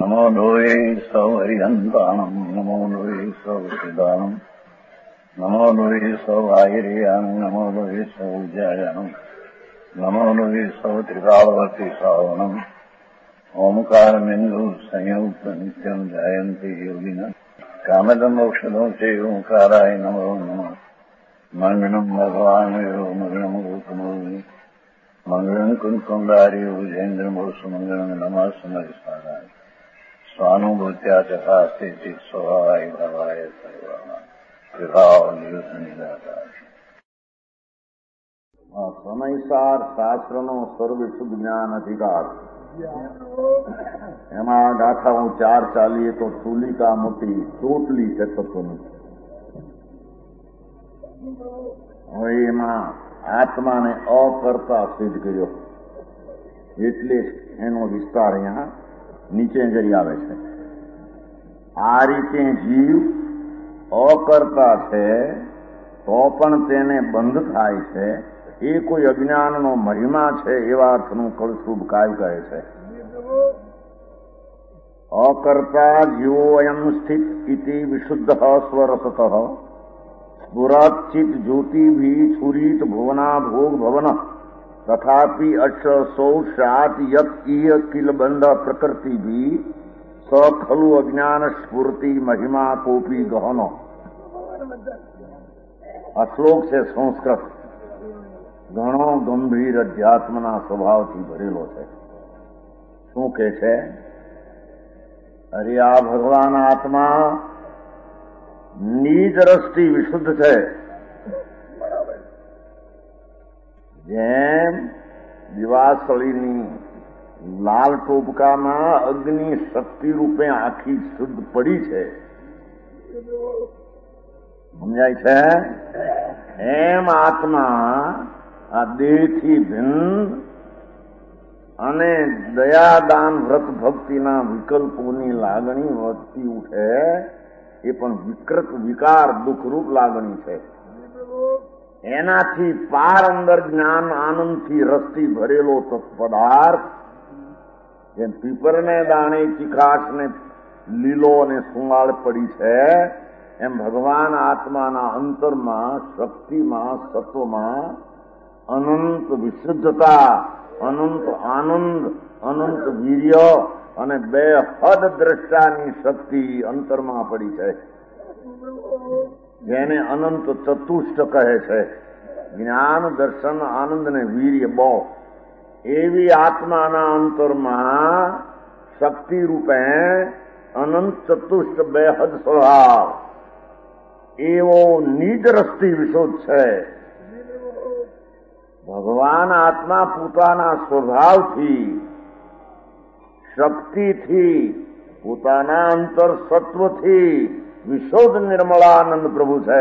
નમો લોહે સૌ હરિહંતાણમ નમો લોહે સૌ સિદ્ધાણમ નમો લોહે સૌ આયર્યાણમ નમો લોહે સૌ જયાણમ નમો લોહે સૌ ત્રિકાળવર્તી શ્રાવણમ ઓમકારમેન્દુ સંયુક્ત નિત્યમ જાયંતી યોગિના કામદમ ઔષધો છે ઓંકારાય નમો નમઃ મંગળમ ભગવાન મંગળમ ગોકમોહિ મંગળમ કુંકુંડારી વિજેન્દ્રમોષ મંગળમ નમઃ સમયસ્વારાય સ્વાનુભૂત્યા ચકાસ્તે સ્વભાવાય ભાવાય સર્વાના વિભાવ નિદાકાર. સમયસાર શાસ્ત્રનો સર્વશુદ્ધ જ્ઞાન અધિકાર. એમાં ગાથા હું 4 ચાલીએ તો તુલિકા મોટી ચોટલી છે તત્વની. હવે એમાં આત્માને અકર્તા સિદ્ધ કર્યો એટલે એનો વિસ્તાર અહીંયા નીચે જઈ આવે છે. આ રીતે જીવ અકર્તા છે તો પણ તેને બંધ થાય છે. એ કોઈ અજ્ઞાનનો મહિમા છે એવા અર્થનું કળશુભ કાવ્ય કહે છે. અકર્તા જીવો અયમ સ્થિત ઇતિ વિશુદ્ધ સ્વરસત સ્ફુરાચિત જ્યોતિભી છુરીત ભુવના ભોગ ભવન તથાપી અક્ષસૌ શાત યત ઇય કિલ બંધ પ્રકૃતિભી સ ખલુ અજ્ઞાન સ્ફૂર્તિ મહિમા કોપી ગહનો. આ શ્લોક છે સંસ્કૃત, ઘણો ગંભીર અધ્યાત્મના સ્વભાવથી ભરેલો છે. શું કે છે? અરે આ ભગવાન આત્મા નિજ રસથી વિશુદ્ધ છે. જેમ દિવાસળીની લાલ ટોપકામાં અગ્નિ શક્તિ રૂપે આખી શુદ્ધ પડી છે, સમજાય છે? એમ આત્મા આ દેહથી ભિન્ન અને દયાદાન વ્રત ભક્તિના વિકલ્પોની લાગણી વધતી ઉઠે એ પણ વિકૃત વિકાર દુઃખરૂપ લાગણી છે. એનાથી પાર અંદર જ્ઞાન આનંદથી રસથી ભરેલો તત્પદાર્થ, જેમ પીપરને દાણે ચીકાશને લીલો અને સુંવાળ પડી છે, એમ ભગવાન આત્માના અંતરમાં શક્તિમાં સત્વમાં અનંત વિશુદ્ધતા, અનંત આનંદ, અનંત વીર્ય અને બેહદ દ્રષ્ટાની શક્તિ અંતરમાં પડી છે, જેને અનંત ચતુષ્ટ કહે છે. જ્ઞાન, દર્શન, આનંદ ને વીર્ય બહુ. એવી આત્માના અંતરમાં શક્તિ રૂપે અનંત ચતુષ્ટ બેહદ સ્વભાવ એવો નિજ રસથી વિશુદ્ધ છે. ભગવાન આત્મા પોતાના સ્વભાવથી, શક્તિથી, પોતાના અંતર સત્વથી વિશુદ્ધ નિર્મળાનંદ પ્રભુ છે.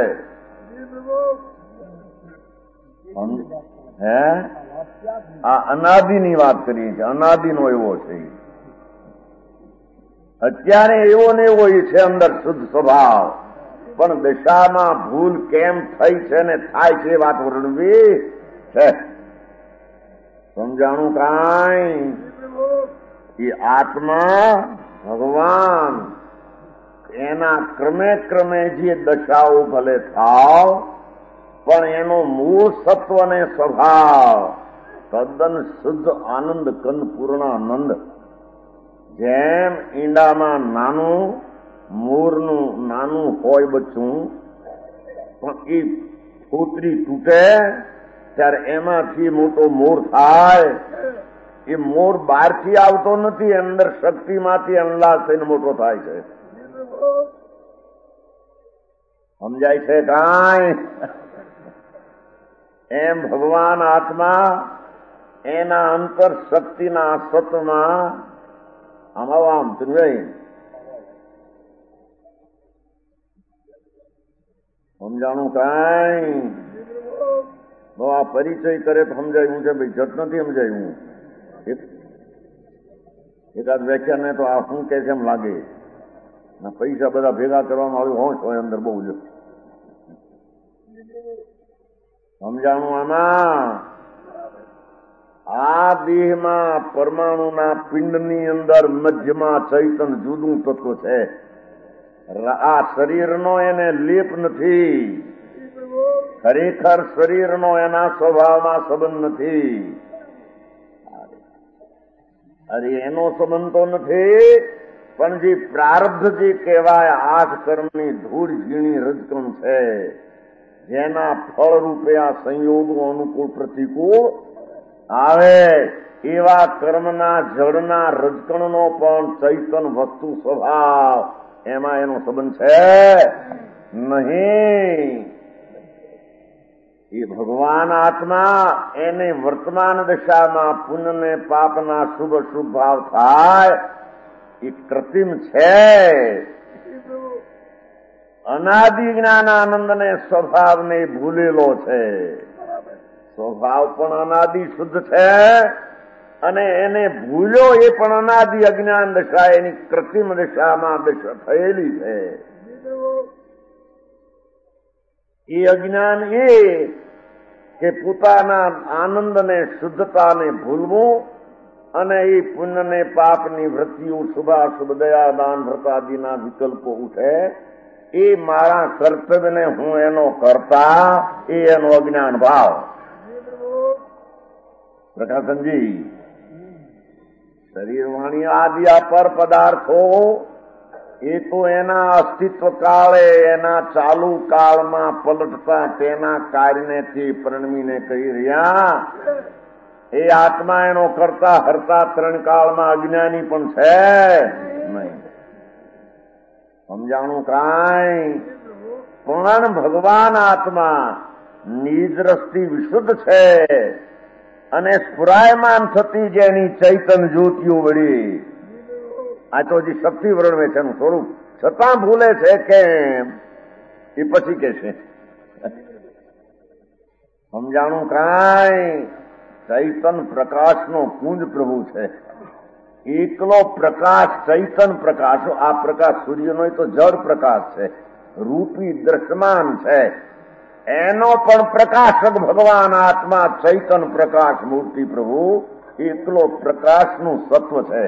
હે આ અનાદિની વાત કરીએ છીએ. અનાદિનો એવો છે. અત્યારે એવો ને એવો છે અંદર શુદ્ધ સ્વભાવ, પણ દશામાં ભૂલ કેમ થઈ છે ને થાય છે વાત વર્ણવી છે. સમજાણું કાંઈ? એ આત્મા ભગવાન એના ક્રમે ક્રમે જે દશાઓ ભલે થાવ, પણ એનો મૂળ સત્વ ને સ્વભાવ તદ્દન શુદ્ધ આનંદ કંદ પૂર્ણાનંદ. જેમ ઈંડામાં નાનું મોરનું નાનું હોય બચ્ચું, પણ એ ફૂતરી તૂટે ત્યારે એમાંથી મોટો મોર થાય. એ મોર બહારથી આવતો નથી, અંદર શક્તિમાંથી અંલાસ થઈને મોટો થાય છે. સમજાય છે કાંઈ? એમ ભગવાન આત્મા એના અંતર શક્તિના સત્વમાં આમ નહીં. સમજાણું કાંઈ? આ પરિચય કરે તો સમજાયું છે ભાઈ, જત નથી સમજાયું. એકાદ વ્યાખ્યાને તો આ શું કે છે એમ લાગે. પૈસા બધા ભેગા કરવામાં આવ્યું હોશ હોય અંદર બહુ જ. સમજાણું આમાં? આ દેહમાં પરમાણુના પિંડની અંદર મધ્યમાં ચૈતન જુદું તત્વ છે. આ શરીરનો એને લેપ નથી. ખરેખર શરીરનો એના સ્વભાવમાં સંબંધ નથી. અરે એનો સંબંધ તો નથી, પણ જે પ્રારબ્ધ જે કહેવાય આઠ કર્મની ધૂળ ઝીણી રજકણ છે, જેના ફળ રૂપે આ સંયોગો અનુકૂળ પ્રતિકૂળ આવે, એવા કર્મના જળના રજકણનો પણ ચૈતન વસ્તુ સ્વભાવ એમાં એનો સંબંધ છે નહીં. એ ભગવાન આત્મા એને વર્તમાન દશામાં પુણ્ય ને પાપના શુભ શુભ ભાવ થાય એ કૃત્રિમ છે. અનાદિ જ્ઞાનાનંદને સ્વભાવને ભૂલેલો છે. સ્વભાવ પણ અનાદિ શુદ્ધ છે અને એને ભૂલ્યો એ પણ અનાદિ અજ્ઞાન દશા એની કૃત્રિમ દશામાં દશા થયેલી છે. એ અજ્ઞાન એ કે પોતાના આનંદને શુદ્ધતાને ભૂલવું અને એ પુણ્યને પાપની વૃત્તિઓ શુભાશુભ દયા દાન વ્રતાદિના વિકલ્પો ઉઠે, એ મારા કર્તવ્યને હું એનો કરતા, એ એનો અજ્ઞાન ભાવ. પ્રકાશનજી, શરીર વાણી આદિ અપર પદાર્થો એ તો એના અસ્તિત્વ કાળે એના ચાલુ કાળમાં પલટતા તેના કાર્યનેથી પરિણમીને કહી રહ્યા. એ આત્મા એનો કરતા હરતા ત્રણ કાળમાં અજ્ઞાની પણ છે નહીં. સમજાણું કાંઈ? પણ ભગવાન આત્મા નિજ રસથી વિશુદ્ધ છે અને સ્ફુરાયમાન થતી જેની ચૈતન જ્યોતિઓ વળી, આ તો હજી શક્તિ વર્ણવે છે એનું સ્વરૂપ, છતાં ભૂલે છે કેમ એ પછી કે છે. સમજાણું કાંઈ? ચૈતન પ્રકાશનો પુંજ પ્રભુ છે. એકલો પ્રકાશ ચૈતન પ્રકાશ. આ પ્રકાશ સૂર્યનો તો જળ પ્રકાશ છે, રૂપી દ્રશ્યમાન છે. એનો પણ પ્રકાશક ભગવાન આત્મા ચૈતન પ્રકાશ મૂર્તિ પ્રભુ એકલો પ્રકાશનું સત્વ છે.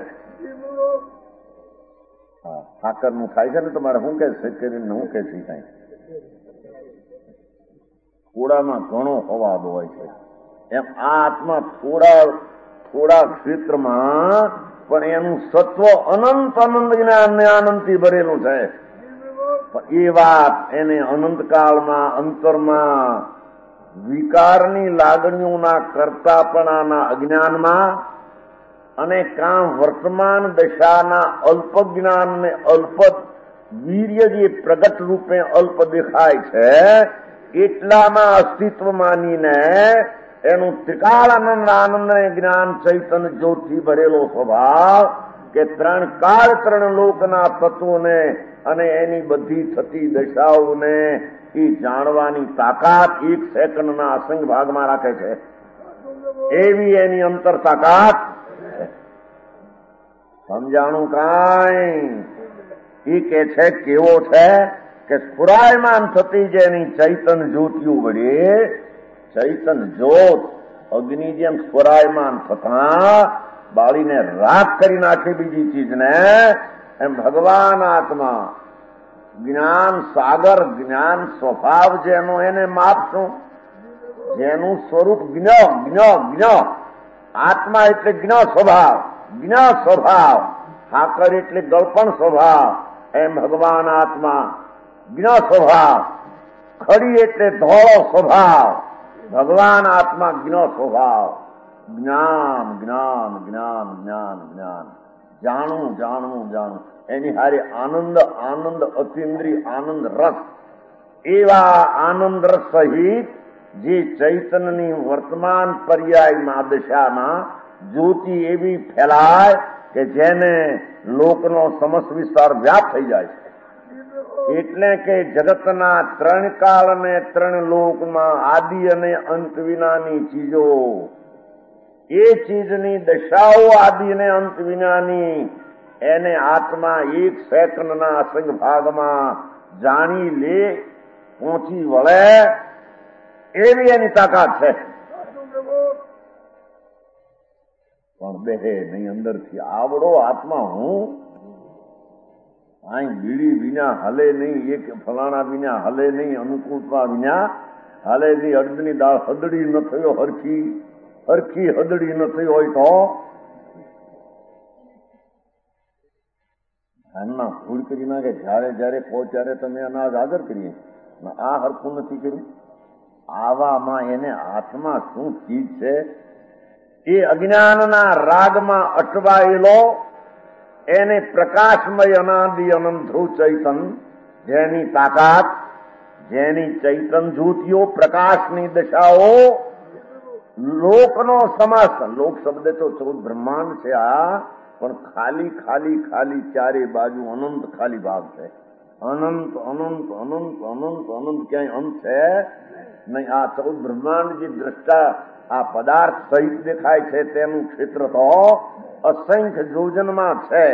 ઠાકરનું થાય છે ને તમારે શું કે છે કરીને હું કે છે કઈ થોડામાં ઘણો અવાદ હોય છે એમ આ આત્મા થોડા ક્ષેત્રમાં પણ એનું સત્વ અનંત અનંત જ્ઞાન ને આનંદથી ભરેલું છે. એ વાત એને અનંતકાળમાં અંતરમાં વિકારની લાગણીઓના કરતાપણાના અજ્ઞાનમાં અને કાં વર્તમાન દશાના અલ્પ જ્ઞાન ને અલ્પ વીર્ય જે પ્રગટ રૂપે અલ્પ દેખાય છે એટલામાં અસ્તિત્વ માનીને એનું ત્રિકાળ આનંદ ને જ્ઞાન ચૈતન જ્યોતિ ભરેલો સ્વભાવ કે ત્રણ કાળ ત્રણ લોકના તત્વોને અને એની બધી થતી દશાઓને એ જાણવાની તાકાત એક સેકન્ડના અસંખ્ય ભાગમાં રાખે છે. એવી એની અંતર તાકાત. સમજાણું કાંઈ? એ કે છે કેવો છે કે સ્ફુરાયમાન થતી જેની ચૈતન જ્યોતિઓ વડે, ચૈતન જ્યોત અગ્નિ જેમ સ્ફુરાયમાન થતા બાળીને રાખ કરી નાખે બીજી ચીજને, એમ ભગવાન આત્મા જ્ઞાન સાગર જ્ઞાન સ્વભાવ જેનો એને માપશું, જેનું સ્વરૂપ જ્ઞ આત્મા એટલે જ્ઞ સ્વભાવ, જ્ઞ સ્વભાવ, ઠાકર એટલે ગળપણ સ્વભાવ, એમ ભગવાન આત્મા જ્ઞ સ્વભાવ, ખડી એટલે ધોળો સ્વભાવ, ભગવાન આત્મા જ્ઞ સ્વભાવ. જ્ઞાન જ્ઞાન જ્ઞાન જ્ઞાન જ્ઞાન જાણવું જાણવું જાણવું, એની હારે આનંદ આનંદ અતિન્દ્રિય આનંદ રસ. એવા આનંદ રસ સહિત જે ચૈતનની વર્તમાન પર્યાયમાં દશામાં જ્યોતિ એવી ફેલાય કે જેને લોકનો સમસ્ત વિસ્તાર વ્યાપ થઈ જાય છે. એટલે કે જગતના ત્રણ કાળ અને ત્રણ લોકમાં આદિ અને અંત વિનાની ચીજો, એ ચીજની દશાઓ આદિ અને અંત વિનાની એને આત્મા એક સેકન્ડના અસંખ્ય ભાગમાં જાણી લે, પહોંચી વળે, એવી એની તાકાત છે. પણ બેહે નહીં અંદરથી. આવડો આત્મા હું અહીં બીડી વિના હલે નહીં, એક ફલાણા વિના હલે નહીં, અનુકૂળતા વિના હાલે નહીં. અડદની દાળ હદડી ન થયો હરખી હદડી ન થઈ હોય તો ધાનના ભૂલ કરી નાખે. જયારે કહો ત્યારે તમે અનાજ હાજર કરીએ, આ હરખું નથી કર્યું. આવામાં એને હાથમાં શું ચીજ છે? એ અજ્ઞાનના રાગમાં અટવાયેલો એને પ્રકાશમય અનાદિ અનંત ધ્રુવ ચૈતન, જેની તાકાત, જેની ચૈતન જ્યોતિઓ, પ્રકાશની દશાઓ, લોકનો સમસ્ત, લોક શબ્દ તો 14 બ્રહ્માંડ છે આ, પણ ખાલી ખાલી ખાલી ચારે બાજુ અનંત ખાલી ભાગ છે. અનંત અનંત અનંત અનંત અનંત ક્યાંય અંત છે નહીં. આ 14 બ્રહ્માંડ જે દ્રષ્ટા આ પદાર્થ સહિત દેખાય છે તેનું ક્ષેત્ર તો અસંખ્ય યોજનમાં છે.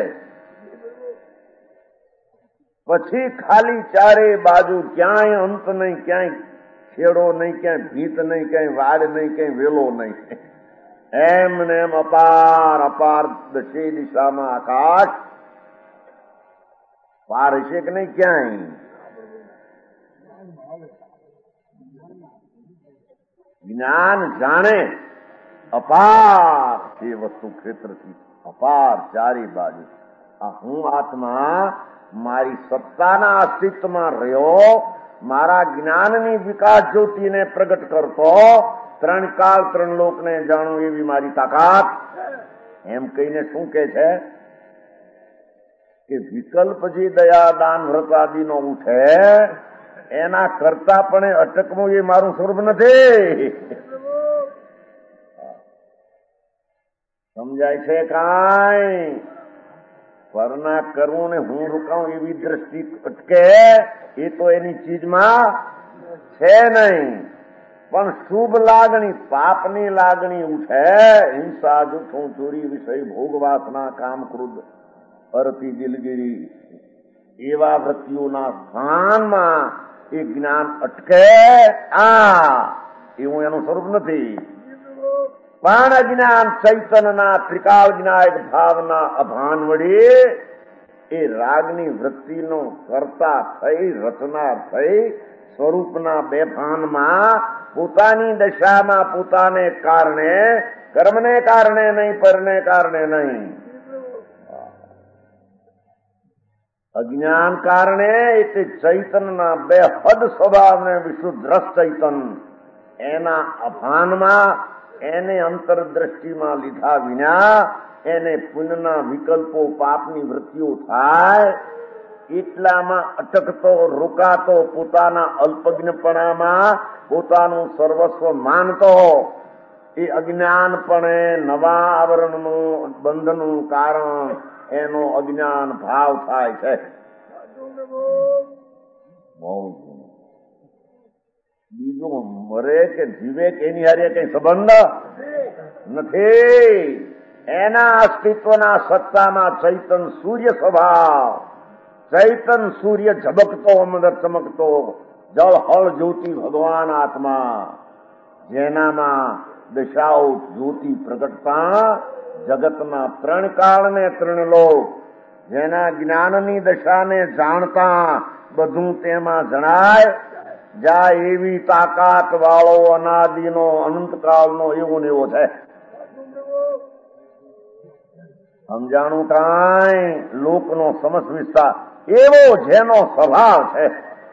પછી ખાલી ચારે બાજુ ક્યાંય અંત નહીં, ક્યાંય છેડો નહીં, ક્યાંય ભીત નહીં, ક્યાંય વાડ નહીં, ક્યાંય વેલો નહીં. એમ ને એમ અપાર અપાર દશે દિશામાં આકાશ પાર હશે કે નહીં ક્યાંય? જ્ઞાન જાણે અપાર એ વસ્તુ ક્ષેત્રથી અપાર ચારે બાજુ. આ હું આત્મા મારી સત્તાના અસ્તિત્વમાં રહ્યો, મારા જ્ઞાનની વિકાસ જ્યોતિને પ્રગટ કરતો, 3 કાળ 3 લોકને જાણું એવી મારી તાકાત. એમ કહીને શું કે છે કે વિકલ્પ જે દયા દાન વ્રત આદિનો ઉઠે એના કરતા પણ અટકવું એ મારું સ્વરૂપ નથી. સમજાય છે કાંઈ? પરના કરવું ને હું રોકાઉં એવી દ્રષ્ટિ અટકે એ તો એની ચીજમાં છે નહીં. પણ શુભ લાગણી, પાપની લાગણી ઉઠે, હિંસા, જૂઠું, ચોરી, વિષય, ભોગ, વાસના, કામ, ક્રોધ, અરતી, દિલગીરી એવા વૃત્તિઓના સ્થાનમાં એ જ્ઞાન અટકે. એવું એનું સ્વરૂપ નથી. પણ અજ્ઞાન ચૈતનના ત્રિકાળ જ્ઞાયક ભાવના અભાન વડે એ રાગની વૃત્તિનો કરતા થઈ, રચના થઈ, સ્વરૂપના બેભાનમાં પોતાની દશામાં પોતાને કારણે, કર્મને કારણે નહીં, પરને કારણે નહીં, અજ્ઞાન કારણે એટલે ચૈતનના બેહદ સ્વભાવને વિશુદ્ધ રસ ચૈતન એના અભાનમાં એને અંતરદ્રષ્ટિમાં લીધા વિના એને પુણ્યના વિકલ્પો, પાપની વૃત્તિઓ થાય એટલામાં અટકતો, રોકાતો, પોતાના અલ્પજ્ઞપણામાં પોતાનું સર્વસ્વ માનતો એ અજ્ઞાનપણે નવા આવરણનું બંધનું કારણ એનો અજ્ઞાન ભાવ થાય છે. બીજું મરે કે જીવે કે એની હારે કઈ સંબંધ નથી. એના અસ્તિત્વના સત્તામાં ચૈતન સૂર્ય સ્વભાવ, ચૈતન સૂર્ય ઝબકતો, અંદર ચમકતો, જળ હળ જ્યોતિ ભગવાન આત્મા, જેનામાં દશાઓ જ્યોતિ પ્રગટતા જગતના 3 કાળ ને 3 લોક, જેના જ્ઞાનની દશાને જાણતા બધું તેમાં જણાય જાય એવી તાકાત વાળો અનાદિનો અનંતકાળનો એવો ને એવો છે. સમજાણું કાંઈ? લોકનો સમસ્ત વિસ્તાર એવો જેનો સ્વભાવ છે.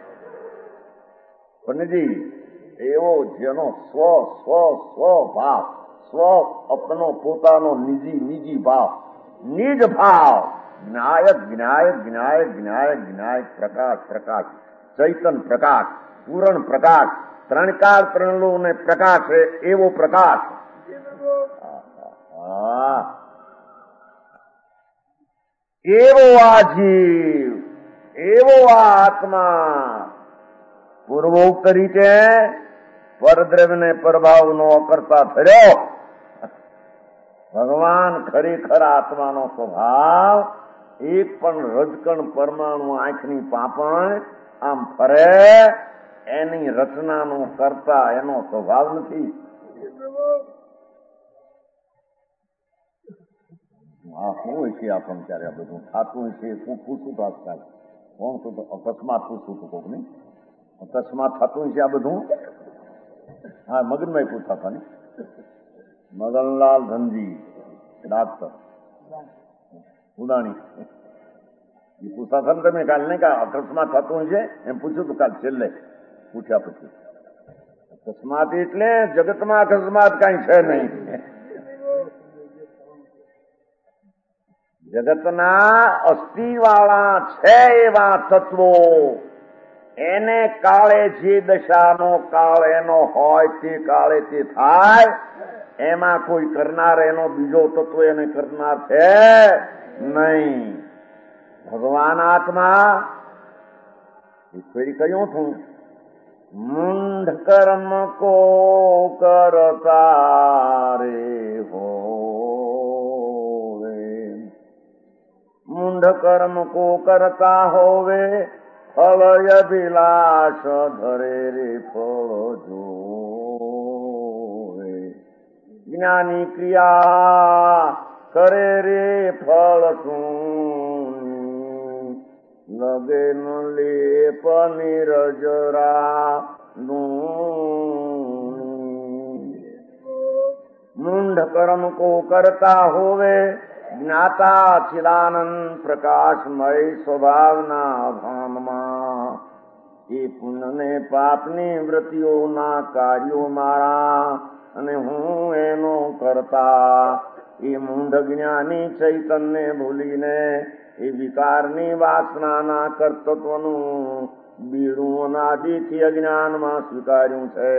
પંડિતજી, એવો જેનો સ્વ સ્વ સ્વ ભાવ, સ્વ અપનો પોતાનો નિજી ભાવ, નિજ ભાવ, જ્ઞાયક જ્ઞાયક જ્ઞાયક જ્ઞાયક જ્ઞાયક, પ્રકાશ પ્રકાશ, ચૈતન પ્રકાશ, પૂરણ પ્રકાશ, 3 કાળ 3 લોક ને પ્રકાશ છે એવો પ્રકાશ. એવો આ જીવ, એવો આ આત્મા પૂર્વોક્ત રીતે પરદ્રવ્યને પ્રભાવનો અકર્તા થયો. ભગવાન ખરેખર આત્માનો સ્વભાવ એક પણ રજકણ પરમાણુ આંખની પાંપણ આમ ફરે એની રચનાનો કરતા એનો સ્વભાવ નથી. આ શું છે આપણને ત્યારે આ બધું થતું છે? હું પૂછું તો આજકાલ કોણ તો અકસ્માત પૂછું તું કોક નહીં, અકસ્માત થતું છે આ બધું. હા, મગનભાઈ પૂછતા હતા ને, મગનલાલ ધનજી ડાક્ટર ઉદાણી એ પૂછતા હતા ને તમે કાલ નહીં કા અકસ્માત થતું છે એમ પૂછ્યું તું કાલ છેલ્લે પૂછ્યા પછી. અકસ્માત એટલે જગતમાં અકસ્માત કઈ છે નહીં. જગતના અસ્થિવાળા છે એવા તત્વો એને કાળે જે દશાનો કાળ એનો હોય તે કાળે તે થાય. એમાં કોઈ કરનાર એનો બીજો તત્વ એને કરનાર છે નહીં. ભગવાન આત્મા એ ફેરી કહ્યું છું, મૂંઢ કર્મ કો કરતા રે હો, મૂંઢ કર્મ કો કરતા હોવે, ફળ અભિલાષ ધરે રે ફળ જોવે. જ્ઞાની ક્રિયા કરે રે ફળ શું, લગે ન લેપ નિરજરા મૂંઢ કર્મ કો કરતા હોવે, જ્ઞાતા ચિદાનંદ પ્રકાશમય સ્વભાવના ભાનમાં. એ પુણ્ય ને પાપની વૃત્તિઓના કાર્યો મારા અને હું એનો કરતા. એ મૂંઢ જ્ઞાની ચૈતન્ય ભૂલીને એ વિકારની વાસનાના કર્તૃત્વનું બીડું અનાદિથી અજ્ઞાનમાં સ્વીકાર્યું છે.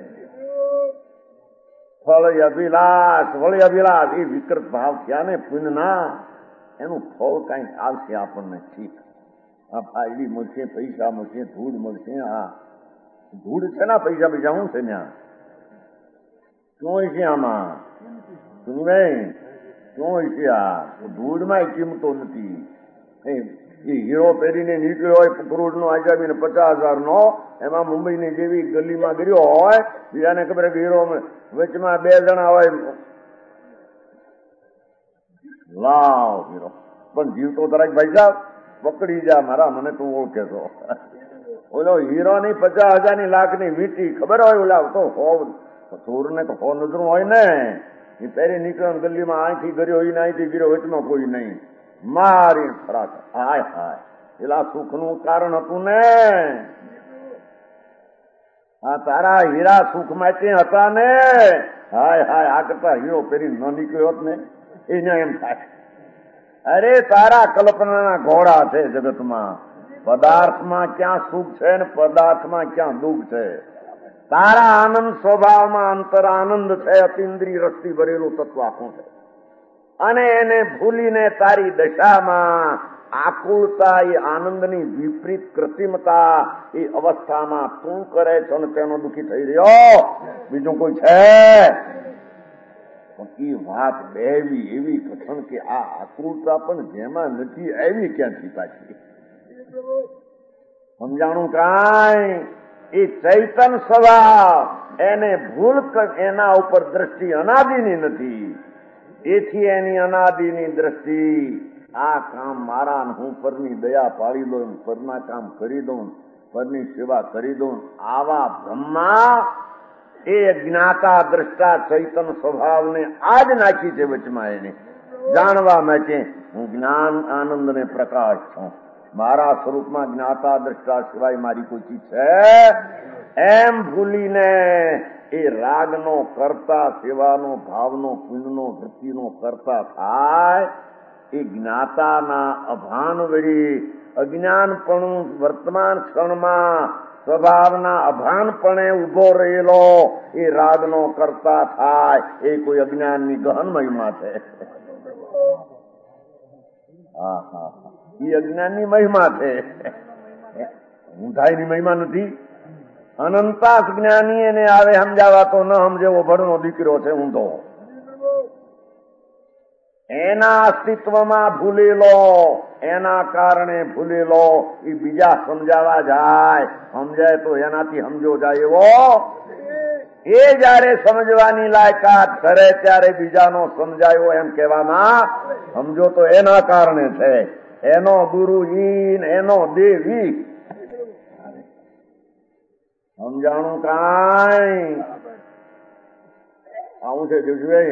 ફળ અભિલાષ, વળ અભિલાષ એ વિકૃત ભાવ થયા ને પુણ્યના, એનું ફળ કઈ આવશે આપણને. ઠીક, આ ફાયડી મળશે, પૈસા મળશે, ધૂળ મળશે. આ ધૂળ છે ને, પૈસા પૈસા શું છે ત્યાં? શું છે આમાં? શું નહીં શું છે આ ધૂળમાં કિંમતો નથી. એ હીરો પહેરીને નીકળ્યો હોય કરોડ નો આજામીને 50,000 નો, એમાં મુંબઈની જેવી ગલીમાં ગયો હોય, બીજાને ખબર કે હીરો વચમાં 2 જણા હોય, લાવ હીરો પણ જીવતો તરક ભાઈ સાહેબ પકડી જા મારા, મને તું ઓળખે છો. ઓલો હીરો ની 50,000 ની લાખ ની વીંટી ખબર હોય, ઓલા તો ચોર ને તો 100 નજરું હોય ને, એ પહેરી નીકળ્યો ગલીમાં અહીંથી ગયો હોય ને અહીંથી ગયો, વચમાં કોઈ નહીં, મારી ફરાક. હાય હાય, પેલા સુખ નું કારણ હતું ને, આ તારા હીરા સુખ માટે હતા ને. હાય હાય, આ કરતા હીરો પહેરી ન નીકળ્યો હોત ને, એને એમ થાય અરે તારા કલ્પનાના ઘોડા છે જગતમાં. પદાર્થમાં ક્યાં સુખ છે ને પદાર્થમાં ક્યાં દુઃખ છે. તારા આનંદ સ્વભાવમાં અંતર આનંદ છે, અતિન્દ્રિય રસથી ભરેલું તત્વ આખું છે. અને એને ભૂલીને તારી દશામાં આકુળતા, એ આનંદની વિપરીત કૃત્રિમતા, એ અવસ્થામાં તું કરે છે અને તેનો દુઃખી થઈ રહ્યો બીજું કોઈ છે? પણ એ વાત બેવી એવી કથન કે આ આકૃતા પણ જેમાં નથી એવી ક્યાંથી પાછી સમજાણું કાંઈ? એ ચૈતન સ્વભાવ એને ભૂલ, એના ઉપર દ્રષ્ટિ અનાદિની નથી. એથી એની અનાદિની દ્રષ્ટિ આ કામ મારા, હું પરની દયા પાડી દઉં, પરના કામ કરી દઉં, પરની સેવા કરી દઉં, આવા બ્રહ્મા એ જ્ઞાતા દ્રષ્ટા ચૈતન સ્વભાવને આજ નાખી છે વચમાં. એને જાણવા માટે હું જ્ઞાન આનંદ ને પ્રકાશ છું, મારા સ્વરૂપમાં જ્ઞાતા દ્રષ્ટા સિવાય મારી કોઈ ચીજ છે એમ ભૂલીને એ રાગનો કરતા, સેવાનો, ભાવનો, પુણ્યનો, વૃત્તિનો કરતા થાય. એ જ્ઞાતાના અભાન વળી અજ્ઞાનપણું વર્તમાન ક્ષણમાં સ્વભાવના અભાનપણે ઉભો રહેલો એ રાગનો કરતા થાય. એ કોઈ અજ્ઞાનની ગહન મહિમા છે. હા હા, એ અજ્ઞાનની મહિમા છે, ઊંધાઈની મહિમા નથી. અનંતા જ્ઞાની એને આવે સમજાવા તો ન સમજેવો ભણનો દીકરો છે ઊંધો. એના અસ્તિત્વમાં ભૂલેલો, એના કારણે ભૂલેલો, એ બીજા સમજાવા જાય, સમજાય તો એનાથી સમજો જાય એવો એ જયારે સમજવાની લાયકાત કરે ત્યારે બીજાનો સમજાયો એમ કહેવામાં સમજો તો એના કારણે છે. એનો ગુરુ ઈન, એનો દેવી. સમજાણું કાંઈ આવું છે જોજવે.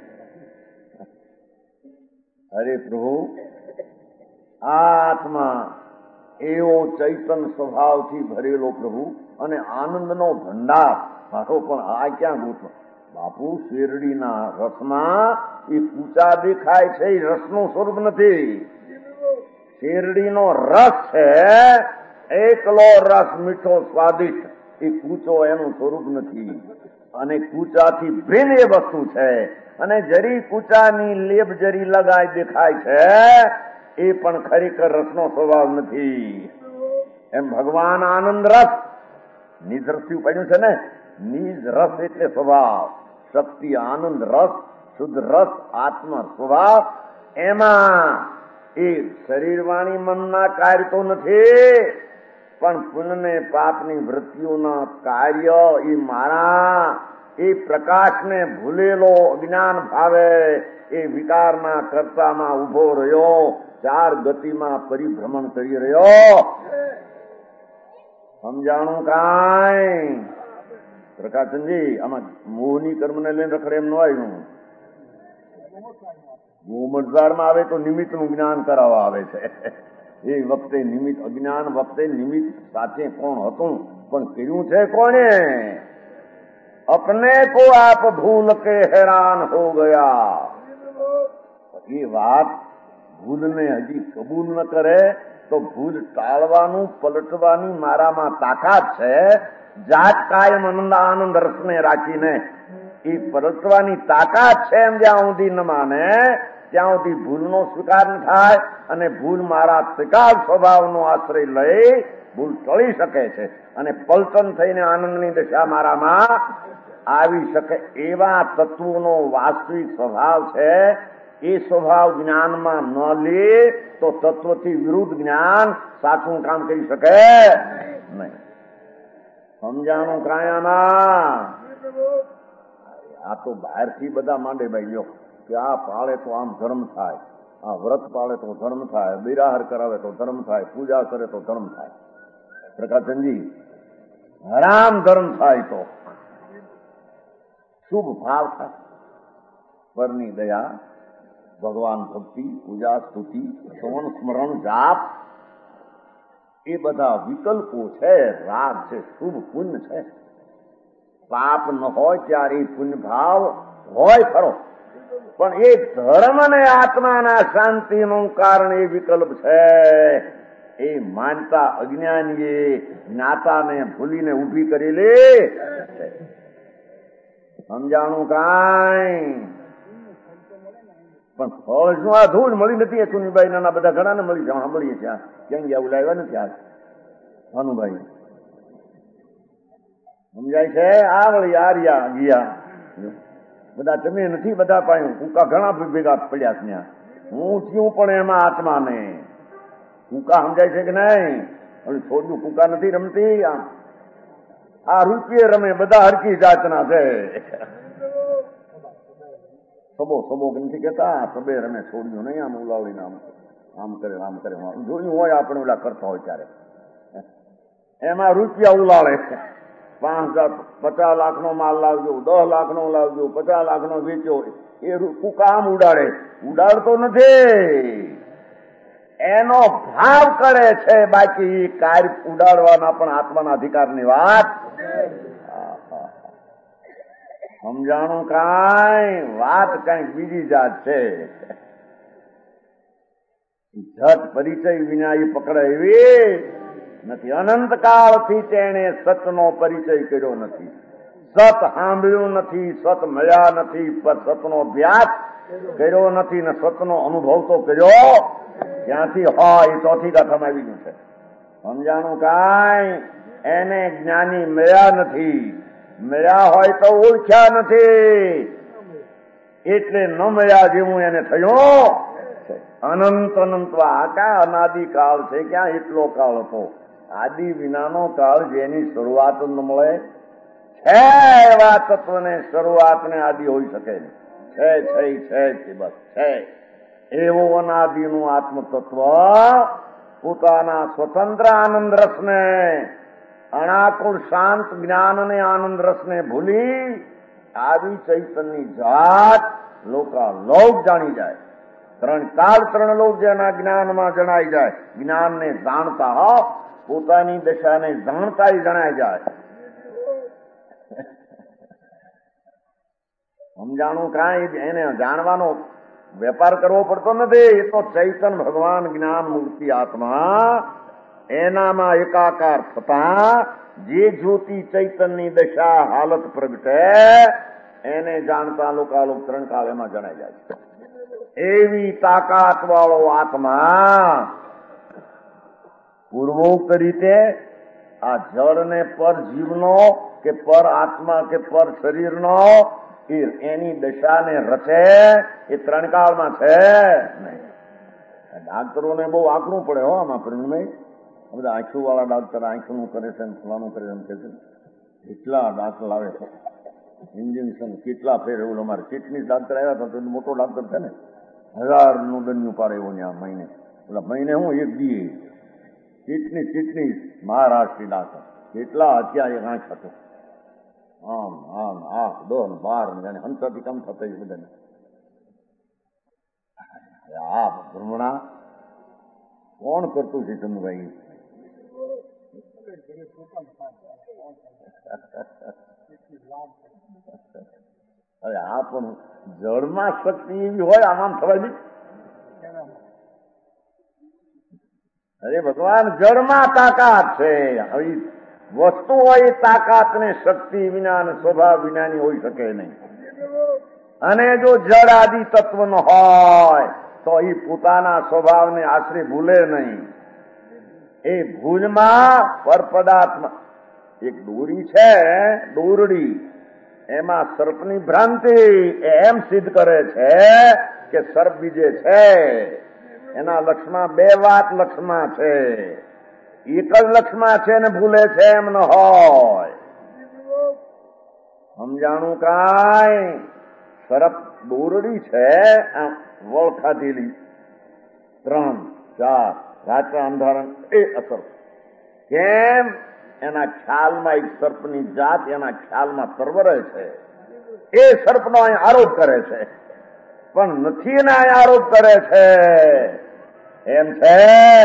અરે પ્રભુ, આત્મા એવો ચૈતન સ્વભાવથી ભરેલો પ્રભુ અને આનંદનો ભંડાર મારો. પણ આ ક્યાં ગોઠવો બાપુ? શેરડીના રસમાં એ કૂચા દેખાય છે, એ રસનું સ્વરૂપ નથી. શેરડીનો રસ છે, એકલો રસ મીઠો સ્વાદિષ્ટ. એ કૂચો એનું સ્વરૂપ નથી. અને કૂચાથી ભિન્ન એ વસ્તુ છે. અને જરી કૂચાની લેબ જરી લગાય દેખાય છે, એ પણ ખરેખર રસનો સ્વભાવ નથી. એમ ભગવાન આનંદ રસ નિજ રસથી પડ્યું છે ને. નિજ રસ એટલે સ્વભાવ, શક્તિ આનંદ રસ, શુદ્ધ રસ, આત્મા સ્વભાવ. એમાં એ શરીર વાણી મનના કાર્ય તો નથી, પણ પુણ્ય ને પાપની વૃત્તિઓના કાર્ય એ મારા એ પ્રકાશને ભૂલેલો અજ્ઞાન ભાવે એ વિકારના કર્તામાં ઉભો રહ્યો, ચાર ગતિમાં પરિભ્રમણ કરી રહ્યો. સમજાણું કાંઈ? પ્રકાશનજી, આમાં મોહની કર્મને લઈને રખડે એમ ન આવ્યું. મોમડઝારમાં આવે તો નિમિત્તનું જ્ઞાન કરાવવા આવે છે. એ વખતે નિમિત્ત, અજ્ઞાન વખતે નિમિત્ત સાથે કોણ હતું, પણ કર્યું છે કોને? अपने को आप भूल के हैरान हो गया. એ વાત ભૂલને હજી કબૂલ ન કરે તો ભૂલ ટાળવાનું, પલટવાની મારામાં તાકાત છે. જાત કાયમ આનંદ રસને રાખીને એ પલટવાની તાકાત છે. એમ જ્યાં સુધી ન માને ત્યાં સુધી ભૂલનો સ્વીકાર ન થાય. અને ભૂલ મારા ત્રિકાળ સ્વભાવનો આશ્રય લઈ ભૂલ ટળી શકે છે અને પલટન થઈને આનંદની દશા મારામાં આવી શકે. એવા તત્વોનો વાસ્તવિક સ્વભાવ છે. એ સ્વભાવ જ્ઞાનમાં ન લે તો તત્વથી વિરુદ્ધ જ્ઞાન સાચું કામ કરી શકે નહીં. સમજાણું કાયામાં? આ તો બહારથી બધા માંડે ભાઈ લ્યો કે આ પાળે તો આમ ધર્મ થાય, આ વ્રત પાળે તો ધર્મ થાય, બિરાહર કરાવે તો ધર્મ થાય, પૂજા કરે તો ધર્મ થાય. પ્રકાશનજી, હરામ ધર્મ થાય તો શુભ ભાવ થાય. પરની દયા, ભગવાન ભક્તિ, પૂજા, સ્તુતિ, સ્મરણ, સ્મરણ, જાપ એ બધા વિકલ્પો છે. રાગ છે, શુભ પુણ્ય છે. પાપ ન હોય ત્યારે પુણ્ય ભાવ હોય ખરો, પણ એ ધર્મ અને આત્માના શાંતિનું કારણ એ વિકલ્પ છે. એ માનતા અજ્ઞાનીએ જ્ઞાતાને ભૂલીને ઉભી કરેલી. સમજાણું કાંઈ? પણ ફળ શું આ ધૂળ મળી નથી. સુનીભાઈ નાના બધા ઘણા ને મળી સાંભળીએ છીએ. ક્યાં ગયા લાવ્યા નથી આ ભાનુભાઈ? સમજાય છે? આ વળી આર્યા ગયા બધા તમે નથી. બધા પાયું કુકા ઘણા ભેગા પડ્યા ત્યાં. હું થયું પણ એમાં આત્માને કુકા સમજાય છે કે નહીં? છોડ્યું કુકા નથી રમતી. આ રૂપિયે રમે બધા હરકી જાતના છે. સબો નથી કેતા, સબે રમે છોડ્યું નહીં. આમ ઉલાવડીને આમ કરે જોયું હોય આપણે ઓલા કરતા હોય ત્યારે એમાં રૂપિયા ઉલાળે. 50 લાખનો માલ લાવજો, 10 લાખનો લાવજો, 50 લાખનો વેચ્યો. એ કુકા આમ ઉડાડે. ઉડાડતો નથી, એનો ભાવ કરે છે. બાકી કાર્ય ઉડાડવાના પણ આત્માના અધિકારની વાત. સમજાણું કાંઈ? વાત કઈક બીજી જાત છે. જટ પરિચય વિના એ પકડે એવી નથી. અનંત કાળથી તેણે સતનો પરિચય કર્યો નથી, સત સાંભળ્યું નથી, સત મળ્યા નથી, પણ સતનો અભ્યાસ કર્યો નથી ને સતનો અનુભવ તો કર્યો ક્યાંથી હોય? એ ચોથી ગાથામાં આવી ગયું છે. સમજાણું કાંઈ? એને જ્ઞાની મળ્યા નથી. મળ્યા હોય તો ઓળખ્યા નથી, એટલે ન મળ્યા જેવું એને થયું. અનંત આકા અનાદિ કાળ છે. ક્યાં એટલો કાળ હતો? આદિ વિનાનો કાળ જેની શરૂઆત ન મળે છે એવા તત્વને શરૂઆતને આદિ હોઈ શકે નહીં. છે બસ છે એવો અનાદિનું આત્મતત્વ પોતાના સ્વતંત્ર આનંદ રસને, અણાકુળ શાંત જ્ઞાન અને આનંદ રસને ભૂલી આવી ચૈતન્યની જાત લોકાલોક જાણી જાય. ત્રણ કાળ ત્રણ લોક જેના જ્ઞાનમાં જણાઈ જાય. જ્ઞાનને જાણતા પોતાની દશાને જાણતા જણાઈ જાય. સમજાણું કાંઈ એને જાણવાનો વેપાર કરવો પડતો નથી. એ તો ચૈતન ભગવાન જ્ઞાન મૂર્તિ આત્મા એનામાં એકાકાર થતા જે જ્યોતિ ચૈતનની દશા હાલત પ્રગટે એને જાણતા લોકાલોક ત્રણ કાળ એમાં જણાઈ જાય છે. એવી તાકાત વાળો આત્મા પૂર્વોક્ત રીતે આ જળને પર જીવનો કે પર આત્મા કે પર શરીરનો એની દશાને રચે એ ત્રણ કાળમાં છે નહીં. ડાક્ટરોને બહુ આંકડું પડે હો આમાં. પ્રેમભાઈ બધા આંખો વાળા ડાક્ટર આંખનું કરે છે ને ફલાનું કરે એમ કે છે. કેટલા ડાક્ટર આવે છે ઇન્જેક્શન કેટલા ફેર. એવું અમારે ચીટની ડાક્ટર આવ્યા હતા તો મોટો ડાક્ટર છે ને 1000નું દન્યું પાડે એવું ત્યાં મહિને. એટલે મહિને હું એક દી ચીટની મહારાષ્ટ્રી ડાક્ટર કેટલા અત્યારે એક આંખ હતો આમ 8, 10, 12 જાણે હંસાથી કામ થતા એ બધાને. આ ભ્રમણા કોણ કરતું છે ચંદુભાઈ? અરે આ પણ જળમાં શક્તિ એવી હોય આમાં થવાય નહીં. અરે ભગવાન જળમાં તાકાત છે. હવે વસ્તુ હોય તાકાત ને શક્તિ વિના અને સ્વભાવ વિનાની હોઈ શકે નહીં. અને જો જળ આદિ તત્વનો હોય તો એ પોતાના સ્વભાવને આશરે ભૂલે નહીં. એ ભૂલમાં પરપદાર્થમાં એક દોરી છે, દોરડી, એમાં સર્પની ભ્રાંતિ એમ સિદ્ધ કરે છે કે સર્પ બીજે છે. એના લક્ષમાં બે વાત લક્ષમાં છે. એક જ લક્ષમાં છે ને ભૂલે છે એમ ન હોય. સમજાણું કાંઈ? સર્પ દોરડી છે વળ ખાધેલી 3, 4 રાત્રા અંધારણ એ અસર. કેમ? એના ખ્યાલમાં એક સર્પની જાત એના ખ્યાલમાં તરવરે છે. એ સર્પનો અહીં આરોપ કરે છે પણ નથી ને અહીં આરોપ કરે છે એમ છે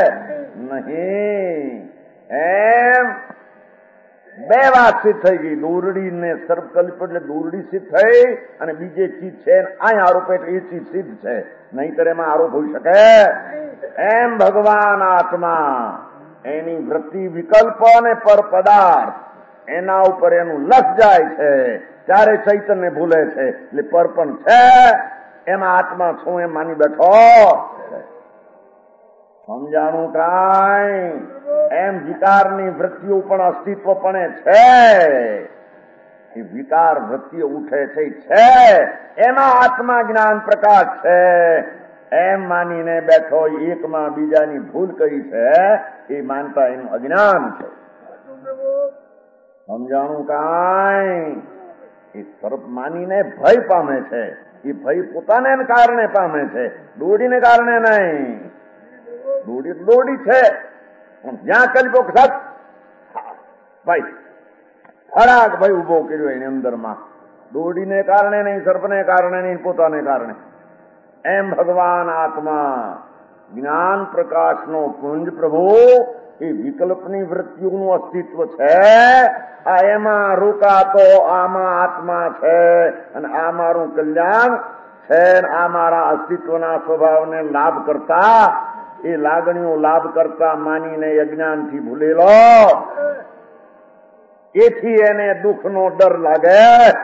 નહીં. એમ બે વાત સિદ્ધ થઈ ગઈ. દોરડી ને સર્પ કલ્પ એટલે દોરડી સિદ્ધ થઈ અને બીજે ચીજ છે અહીં આરોપ એટલે એ ચીજ સિદ્ધ છે. નહીતર એમાં આરોપ હોઈ શકે? એમ ભગવાન આત્મા એની વૃત્તિ વિકલ્પ અને પર પદાર્થ એના ઉપર એનું લક્ષ જાય છે ત્યારે ચૈતન્ય ભૂલે છે. એટલે પર પણ છે એમાં આત્મા છું એમ માની બેઠો. સમજાણું કાંઈ? એમ વિકારની વૃત્તિઓ પણ અસ્તિત્વ પણ છે. એ વિકાર વૃત્તિઓ ઉઠે છે એમાં આત્મા જ્ઞાન પ્રકાશ છે એમ માનીને બેઠો. એકમાં બીજાની ભૂલ કરી છે એ માનતા એનું અજ્ઞાન છે. સમજાણું કાંઈ? એ સર્પ માનીને ભય પામે છે. એ ભય પોતાને કારણે પામે છે, દોડીને કારણે નહીં. દોડી છે પણ જ્યાં કલ્પો સત ભાઈ ફરાક ભાઈ ઉભો કર્યો એની અંદરમાં. દોડીને કારણે નહીં, સર્પને કારણે નહીં, પોતાને કારણે. એમ ભગવાન આત્મા જ્ઞાન પ્રકાશનો પુંજ પ્રભુ એ વિકલ્પની વૃત્તિઓનું અસ્તિત્વ છે. આ એમાં રોકાતો આમાં આત્મા છે અને આ મારું કલ્યાણ છે. આ મારા અસ્તિત્વના સ્વભાવને લાભ કરતા એ લાગણીઓ લાભ કરતા માનીને અજ્ઞાનથી ભૂલેલો. એથી એને દુઃખનો ડર લાગે.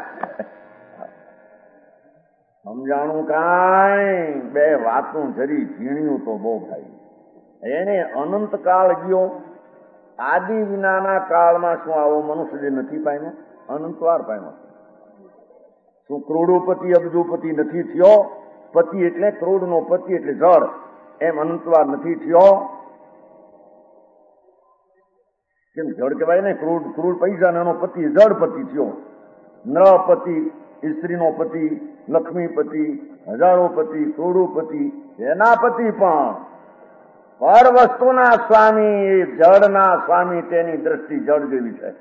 સમજાણું કાંઈ? બે વાતું જરી ઝીણ્યું તો બહુ ભાઈ. એને અનંતકાળ ગયો. આદિ વિનાના કાળમાં શું આવો મનુષ્ય નથી પામ્યો? અનંતવાર પામ્યો. શું કરોડોપતિ અબજોપતિ નથી થયો? પતિ એટલે કરોડનો પતિ એટલે જળ. એમ અનંતવાર નથી થયો? કેમ જડ કહેવાય ને? ક્રૂડ ક્રૂડ પૈસા ને એનો પતિ જડ પતિ થયો. નૃપતિ, સ્ત્રીનો પતિ, લક્ષ્મીપતિ, હજારોપતિ, કરોડોપતિ, એના પતિ પણ પર વસ્તુના સ્વામી, જળના સ્વામી, તેની દ્રષ્ટિ જળ જેવી છે.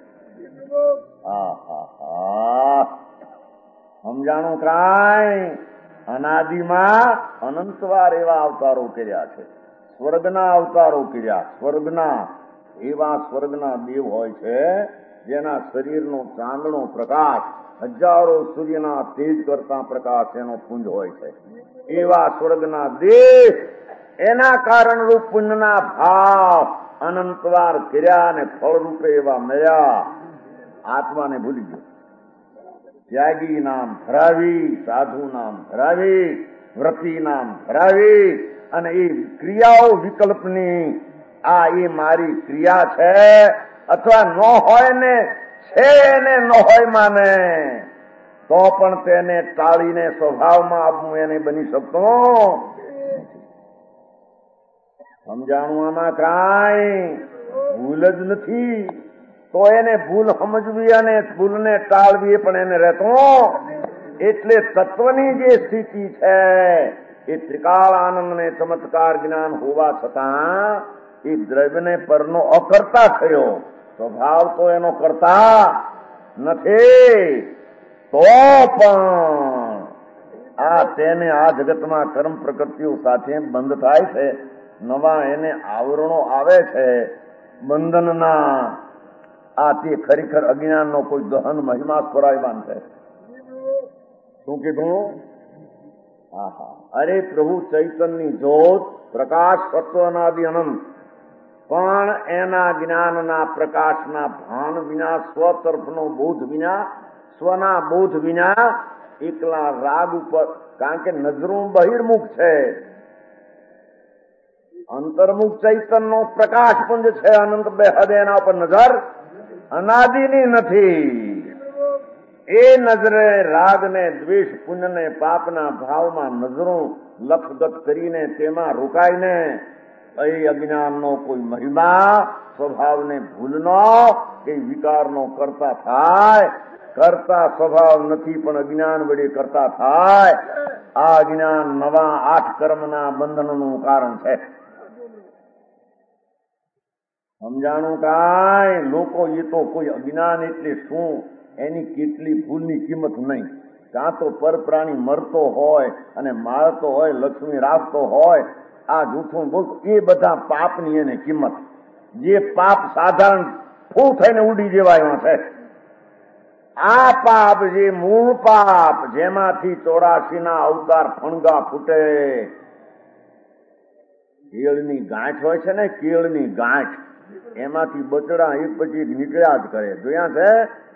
સમજાણું કાંઈ? અનાદિમાં અનંતવાર એવા અવતારો કર્યા છે. સ્વર્ગના અવતારો કર્યા. સ્વર્ગના એવા સ્વર્ગના દેવ હોય છે જેના શરીરનો ચાંદનો પ્રકાશ હજારો સૂર્યના તેજ કરતા પ્રકાશ એનો પુંજ હોય છે. એવા સ્વર્ગના દેવ એના કારણરૂપ પુણ્યના ભાવ અનંતવાર કર્યા અને ફળરૂપે એવા મળ્યા. આત્માને ભૂલી ગયો. ત્યાગી નામ ધરાવી, સાધુ નામ ધરાવી, વ્રતી નામ ધરાવી, અને એ ક્રિયાઓ વિકલ્પની આ એ મારી ક્રિયા છે અથવા ન હોય ને છે એને ન હોય માને તો પણ તેને ટાળીને સ્વભાવમાં આપવું એને બની શકતો. સમજાણું? આમાં કાંઈ ભૂલ જ નથી. તો એને ભૂલ સમજવી અને ભૂલને ટાળવી પણ એને રહેતો. એટલે તત્વની જે સ્થિતિ છે એ ત્રિકાળ આનંદ ને ચમત્કાર જ્ઞાન હોવા છતાં એ દ્રવ્યને પરનો અકર્તા થયો. સ્વભાવ તો એનો કરતા નથી. તો પણ આ તેને આ જગતમાં કર્મ પ્રકૃતિઓ સાથે બંધ થાય છે. નવા એને આવરણો આવે છે બંધનના. આ તે ખરેખર અજ્ઞાનનો કોઈ ગહન મહિમા સ્વરાયમાન છે. શું કીધું? અરે પ્રભુ ચૈતન્યની જ્યોત પ્રકાશ સત્વનાદિ અનંત, પણ એના જ્ઞાનના પ્રકાશના ભાન વિના, સ્વ તરફનો બોધ વિના, સ્વના બોધ વિના એકલા રાગ ઉપર, કારણ કે નજરું બહિર્મુખ છે. અંતર્મુખ ચૈતન્યનો પ્રકાશ પુંજ છે અનંત બેહદ, એના ઉપર નજર અનાદિની નથી. એ નજરે રાગ ને દ્વેષ, પુણ્ય ને પાપના ભાવમાં નજરો લખગત કરીને તેમાં રોકાઈને એ અજ્ઞાનનો કોઈ મહિમા, સ્વભાવને ભૂલનો કે વિકારનો કરતા થાય. કરતા સ્વભાવ નથી પણ અજ્ઞાન વડે કરતા થાય. આ અજ્ઞાન નવા 8 કર્મના બંધનનું કારણ છે. સમજાણું કાંઈ? લોકો એ તો કોઈ અજ્ઞાન એટલે શું એની કેટલી ભૂલની કિંમત નહીં. કાં તો પરપ્રાણી મરતો હોય અને મારતો હોય, લક્ષ્મી રાખતો હોય, આ જૂઠું બોલતું, એ બધા પાપની એને કિંમત. જે પાપ સાધારણ ફૂ થઈને ઉડી જેવાય છે. આ પાપ જે મૂળ પાપ જેમાંથી 84 અવતાર ફણગા ફૂટે. કેળની ગાંઠ હોય છે ને, કેળની ગાંઠ, એમાંથી બચડા એક પછી એક નીકળ્યા જ કરે. જોયા છે?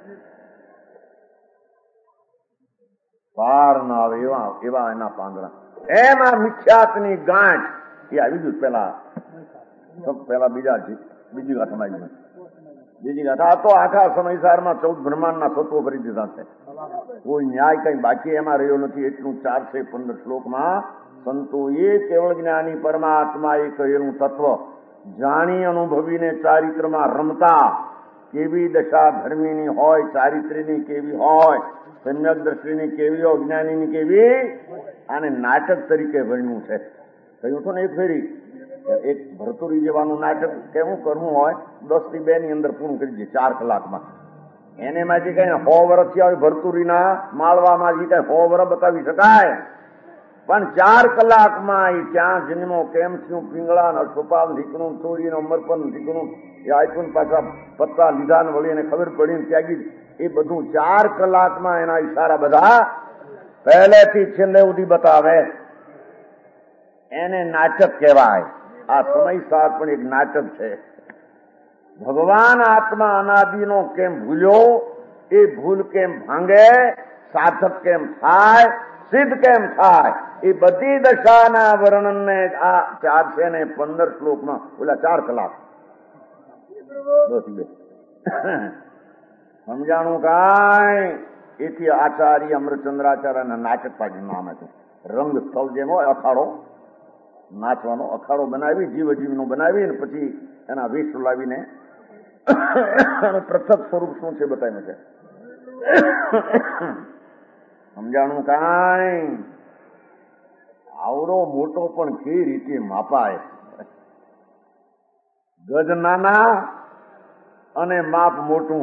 પાર ના આવે એવા એના પાંદડા. એમાં મિથ્યાત્વની ગાંઠ એ આવી ગયું. પેલા બીજી ગાંઠમાં આવી ગયું. બીજી ગાંઠ આ તો આખા સમયસારમાં 14 બ્રહ્માંડના તત્વો ભરી દીધા છે. કોઈ ન્યાય કઈ બાકી એમાં રહ્યો નથી. એટલું 415 શ્લોકમાં સંતોએ કેવળ જ્ઞાની પરમાત્મા એ કહેલું તત્વ જાણી અનુભવીને ચારિત્રમાં રમતા, કેવી દશા ધર્મીની હોય, ચારિત્ર્યની કેવી હોય, સમ્યક દ્રષ્ટિની કેવી હોય, જ્ઞાનીની કેવી, આને નાટક તરીકે વર્ણ્યું છે. કહ્યું હતું ને એક ફેરી, એક ભરતુરી જેવાનું નાટક કેવું કરવું હોય 10 થી 2 ની અંદર પૂરું કરી દે 4 કલાકમાં. એને માંથી કઈ 100 વર્ષ થયા હોય ભરતુરીના માળવામાં, કઈ 100 વર્ષ બતાવી શકાય? પણ 4 કલાકમાં એ ક્યાં જન્મો, કેમ થયું, પિંગળા ને અશ્વપાલ નીકળું, ચોરી ને અમરપન નીકળું, એ આઈફોન પાછા પત્તા લીધા ને વળી એને ખબર પડી ને ત્યાગી, એ બધું 4 કલાકમાં એના ઈશારા બધા પહેલેથી છેલ્લે સુધી બતાવે. એને નાટક કહેવાય. આ સમયસાર પણ એક નાટક છે. ભગવાન આત્મા અનાદિનો કેમ ભૂલ્યો, એ ભૂલ કેમ ભાંગે, સાધક કેમ થાય, સિદ્ધ કેમ થાય, એ બધી દશાના વર્ણનને આ 415 શ્લોકમાં, ઓલા 4 કલાક સમજાણું કાંઈ? એથી આચાર્ય અમરચંદ્રાચાર્યના નાટક પાડીનું નામ હતું. રંગ સ્થળ જેમ હોય અખાડો, નાચવાનો અખાડો બનાવી, જીવ જીવનો બનાવી, પછી એના વેશ લાવીને પ્રથમ સ્વરૂપ શું છે બતાવ્યું છે. સમજાણું કાંઈ? આવડો મોટો પણ કઈ રીતે માપાય? ગજ નાના અને માપ મોટું.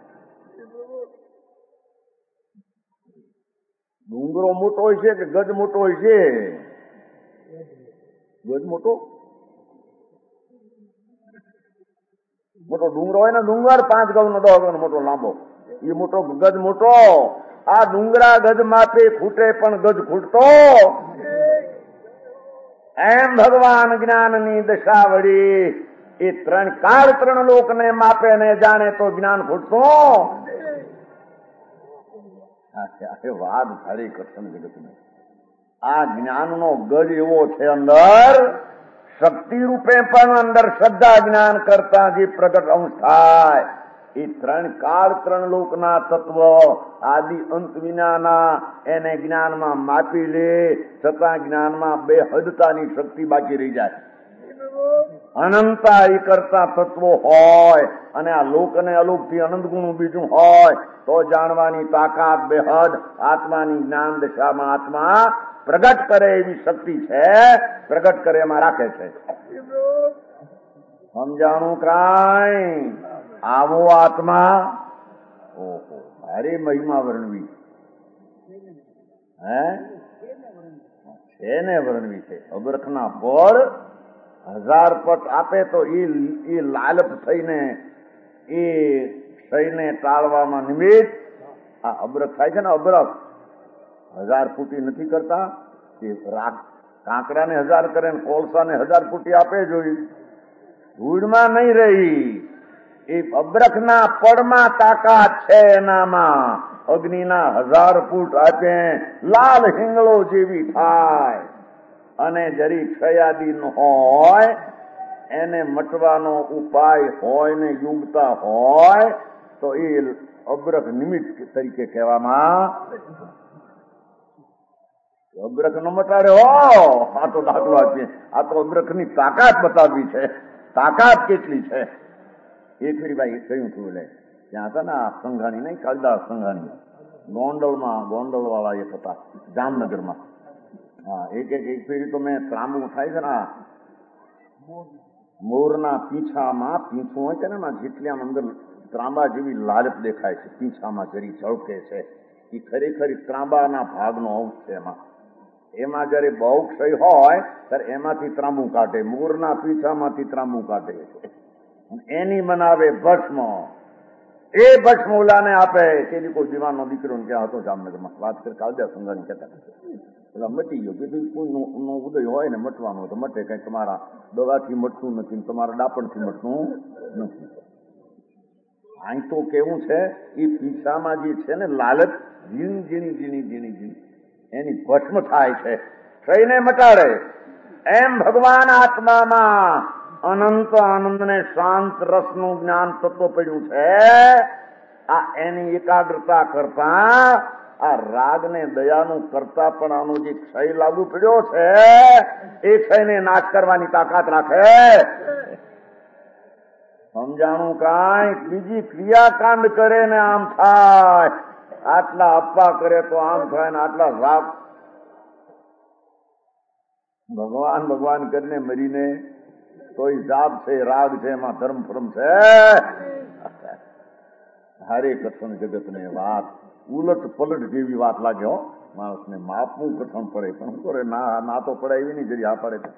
ડુંગરો મોટો હોય છે કે ગજ મોટો હોય છે? ગજ મોટો મોટો ડુંગરો હોય ને, ડુંગર 5 ગજનો 10 ગજનો મોટો લાંબો, એ મોટો ગજ મોટો. આ ડુંગરા ગજ માપે ખૂટે પણ ગજ ખૂટતો. એમ ભગવાન જ્ઞાનની દશા વળી એ 3 કાળ 3 લોકને માપે ને જાણે તો જ્ઞાન ખૂટતું. વાત સારી કથન જગતને. આ જ્ઞાનનો ગજ એવો છે, અંદર શક્તિ રૂપે પણ અંદર શ્રદ્ધા જ્ઞાન કરતા જે પ્રગટ અંશ થાય એ 3 કાળ 3 લોકના તત્વ આદિ અંત વિનાના એને જ્ઞાનમાં માપી લે, છતાં જ્ઞાનમાં બેહદતાની શક્તિ બાકી રહી જાય. અનંતા એ કરતા તત્વો હોય અને આ લોક અને અલોક થી અનંત ગુણું બીજું હોય તો જાણવાની તાકાત બેહદ આત્માની જ્ઞાન દશામાં આત્મા પ્રગટ કરે એવી શક્તિ છે, પ્રગટ કરે એમાં રાખે છે. સમજાણું કાંઈ? આવો આત્મા ઓહો ભારે મહિમા વર્ણવી છે ને વર્ણવી છે. અબરખના બળ 1000 પટ આપે તો એ લાલપ થઈને એ ક્ષયને ટાળવામાં નિમિત્ત આ અબરખ થાય છે ને. અબરખ 1000 ફૂટી નથી કરતા, એ કાંકરાને 1000 કરે ને કોલસાને 1000 ફૂટી આપે જોઈ, ધૂળમાં નહીં રહી. એ અબરખના પડમાં તાકાત છે, એનામાં અગ્નિના 1000 ફૂટ આપે લાલ હિંગળો જેવી થાય. અને જરી ક્ષયાદી ન હોય એને મટવાનો ઉપાય હોય ને યુગતા હોય તો એ અબરખ નિમિત્ત તરીકે કહેવામાં. અબરખ ન મટાડે હો, આ તો દાખલો આપીએ. આ તો અબરખની તાકાત બતાવવી છે, તાકાત કેટલી છે. એક ફરી ભાઈ કહ્યું હતું, એટલે ત્યાં હતા ને સંઘાણી નહીં, કાળદાસ સંઘાણી, ગોંડલ વાળા એક હતા જામનગરમાં. હા, એક ફેરી તો મેં ત્રાંબુ થાય છે ને મોરના પીંછામાં, પીંછું હોય છે ને જેટલી આમ અંદર ત્રાંબા જેવી લાલપ દેખાય છે, પીંછામાં જરી ઝળકે છે, એ ખરેખર ત્રાંબાના ભાગનો અંશ છે. એમાં જયારે બહુ ક્ષય હોય ત્યારે એમાંથી ત્રાંબુ કાઢે, મોરના પીંછામાંથી ત્રાંબુ કાઢે, એની બનાવે ભસ્મ. એ ભસ્મ ઓલાને આપે. તેની કોઈ દીવાનો દીકરો ક્યાં હતો જામનગરમાં, વાત કરી કાળજા સંઘાણી કહેતા પેલા મટી ગયો. કીધું કોઈનો ઉદય હોય ને મટવાનું તો મટે, કઈ તમારા દવાથી મટતું નથી, તમારા ડાપણથી મટતું નથી. અહીં તો કેવું છે, એ પીછામાં જે છે ને લાલચ ઝીણી એની ભસ્મ થાય છે, થઈને મટાડે. એમ ભગવાન આત્મામાં અનંત આનંદ ને શાંત રસનું જ્ઞાન તત્વ પડ્યું છે. આ એની એકાગ્રતા કરતા આ રાગ ને દયાનું કરતા પણ આનો જે ક્ષય લાગુ પડ્યો છે એ ક્ષયને નાશ કરવાની તાકાત રાખે. સમજાણું કાંઈ? બીજી ક્રિયાકાંડ કરે ને આમ થાય, આટલા અપ્પા કરે તો આમ થાય ને આટલા રાગ ભગવાન કરીને મરીને તોય જાપ છે, રાગ છે, એમાં ધર્મ ફરમ છે. હારે કથન જગત ને વાત ઉલટ પલટ જેવી વાત લાગે હો. માણસને માપવું કથન પડે, પણ શું કરે, ના તો પડે એવી નહીં. જરી હા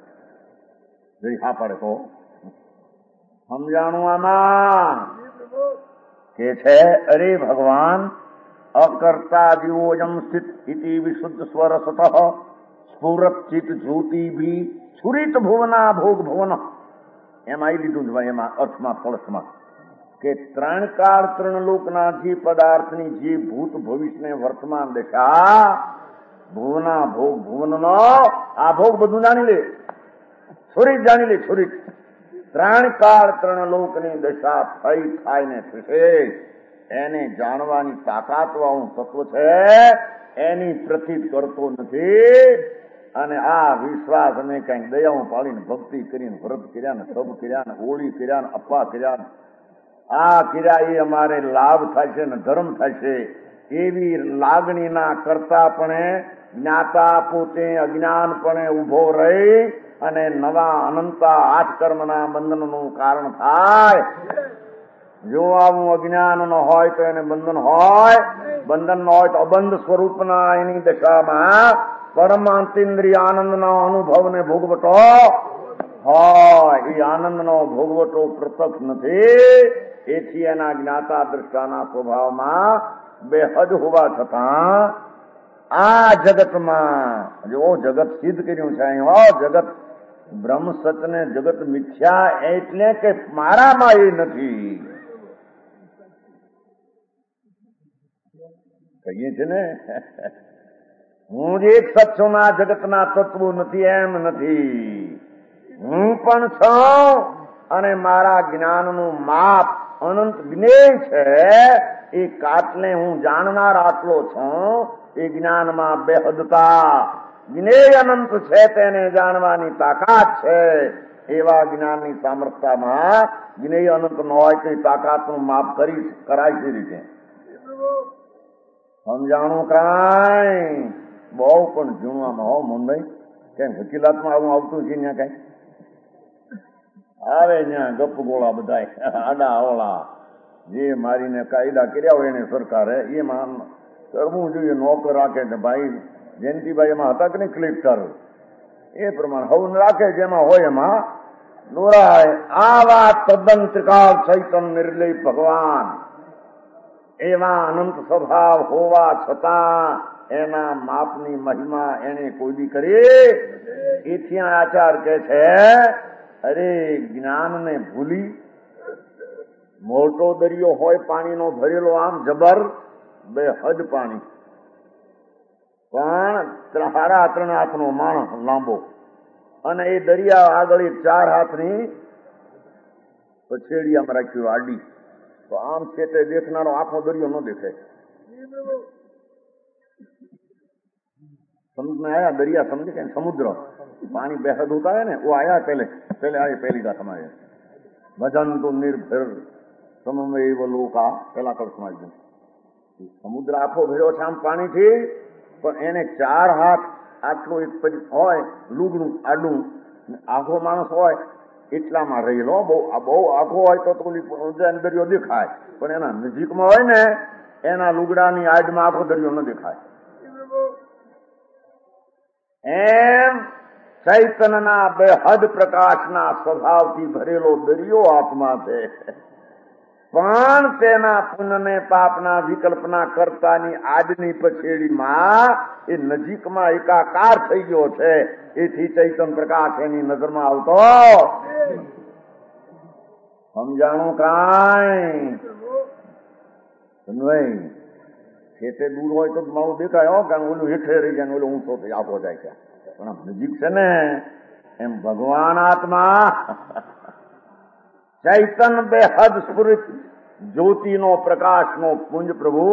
પાડે તો સમજાણું. આમાં કે છે, અરે ભગવાન અકર્તા જીવોજમ સ્થિત ઇતિ વિશુદ્ધ સ્વરસત સ્ફુરત ચિત જ્યોતિ ભી છુરિત ભુવના ભોગ ભુવન. એમાં આવી લીધું જ ભાઈ, એમાં અર્થમાં ફળસમાં કે 3 કાળ 3 લોકના જે પદાર્થની જે ભૂત ભવિષ્ય વર્તમાન દશા ભુવના ભોગ ભુવનનો આ ભોગ બધું જાણી લે, છુરિત જાણી લે, છુરિત. 3 કાળ 3 લોકની દશા થઈ થાય ને થશે એને જાણવાની તાકાત વાળું તત્વ છે. એની પ્રતીત કરતો નથી. અને આ વિશ્વાસ અમે કઈક દયાઓ પાડીને ભક્તિ કરીને વ્રત કર્યા ને તપ કર્યા ને ઓળી કર્યા ને અપ્પા કર્યા આ કર્યા એ અમારે લાભ થશે ને ધર્મ થશે એવી લાગણીના કરતાપણે જ્ઞાતા પોતે અજ્ઞાનપણે ઉભો રહી અને નવા અનંતા આઠ કર્મના બંધનનું કારણ થાય. જો આવું અજ્ઞાન ન હોય તો એને બંધન હોય, બંધન ન હોય તો અબંધ સ્વરૂપના એની દશામાં પરમાંતેન્દ્રિય આનંદનો અનુભવને ભોગવટો હોય. એ આનંદનો ભોગવટો પ્રત્યક્ષ નથી. એથી એના જ્ઞાતા દ્રષ્ટાના સ્વભાવમાં બેહદ હોવા છતાં આ જગતમાં જો જગત સિદ્ધ કર્યું છે અહીં જગત બ્રહ્મ સત્ય ને જગત મિથ્યા એટલે કે મારામાં એ નથી કહીએ છે ને. હું જ એક સત્યોના જગતના તત્વો નથી એમ નથી. હું પણ છું અને મારા જ્ઞાનનું માપ અનંત જ્ઞેય છે. એ કાટલે હું જાણનાર આટલો છું. એ જ્ઞાનમાં બેહદતા જ્ઞેય અનંત છે તેને જાણવાની તાકાત છે. એવા જ્ઞાનની સામર્થ્યમાં જ્ઞેય અનંત ન હોય તો તાકાતનું માપ કરાય છે રીતે સમજાણું કાંઈ બહુ પણ જૂનવામાં હો મુંબઈ કેમ વકીલાતમાં આવું આવતું છે ત્યાં કઈ આવે ત્યાં ગપ ગોળા બધા આડા અવળા જે મારીને કાયદા કર્યા હોય એને સરકારે એમાં કરવું જોઈએ. નોકર રાખે ને ભાઈ જયંતિભાઈ એમાં હતા કે નહીં કલેક્ટર એ પ્રમાણે હવન રાખે જેમાં હોય એમાં દોરાય. આ વાત તદ્દન ત્રિકાળ ચૈતન્ય નિર્લય ભગવાન એવા અનંત સ્વભાવ હોવા છતાં એના માપની મહિમા એને કોઈ બી કરી. એથી આચાર કે છે અરે જ્ઞાનને ભૂલી મોટો દરિયો હોય પાણીનો ભરેલો આમ જબર બેહદ પાણી પણ 3.5 હાથનો માણસ લાંબો અને એ દરિયા આગળ 4 હાથની પછેડી આમ રાખ્યું આડી તો આમ છે તે દેખનારો આખો દરિયો ન દેખે. समझ में आया? दरिया समझे क्या? समुद्र पानी बेहद होता है ना वो आया पहले आए पहली बात हमारे भजन तो निर्भर समन्वय वो लोका પેલા કર સમાજ સમુદ્ર આખો ભર્યો છે આમ પાણીથી પણ એને 4 હાથ આટલું એક હોય લુગડું આડું આખો માણસ હોય એટલામાં રહેલો. બહુ આખો હોય તો દરિયો દેખાય પણ એના નજીકમાં હોય ને એના લુગડાની આડમાં આખો દરિયો ન દેખાય. એમ ચૈતન્યના બેહદ પ્રકાશના સ્વભાવથી ભરેલો દરિયો આત્મા છે પણ તેના પુણ્યને પાપના વિકલ્પના કરતાની આજની પછેડીમાં એ નજીકમાં એકાકાર થઈ ગયો છે. એથી ચૈતન્ય પ્રકાશ એની નજરમાં આવતો સમજાણું કાંઈ નહીં. ખેતે દૂર હોય તો મારું દેખાય હો કારણ ઓલું હેઠે રહી જાય ઓલું ઊંચો થઈ આખો જાય છે પણ આમ નજીક છે ને એમ ભગવાન આત્મા ચૈતન્ય બેહદ સ્ફુરિત જ્યોતિનો પ્રકાશનો પુંજ પ્રભુ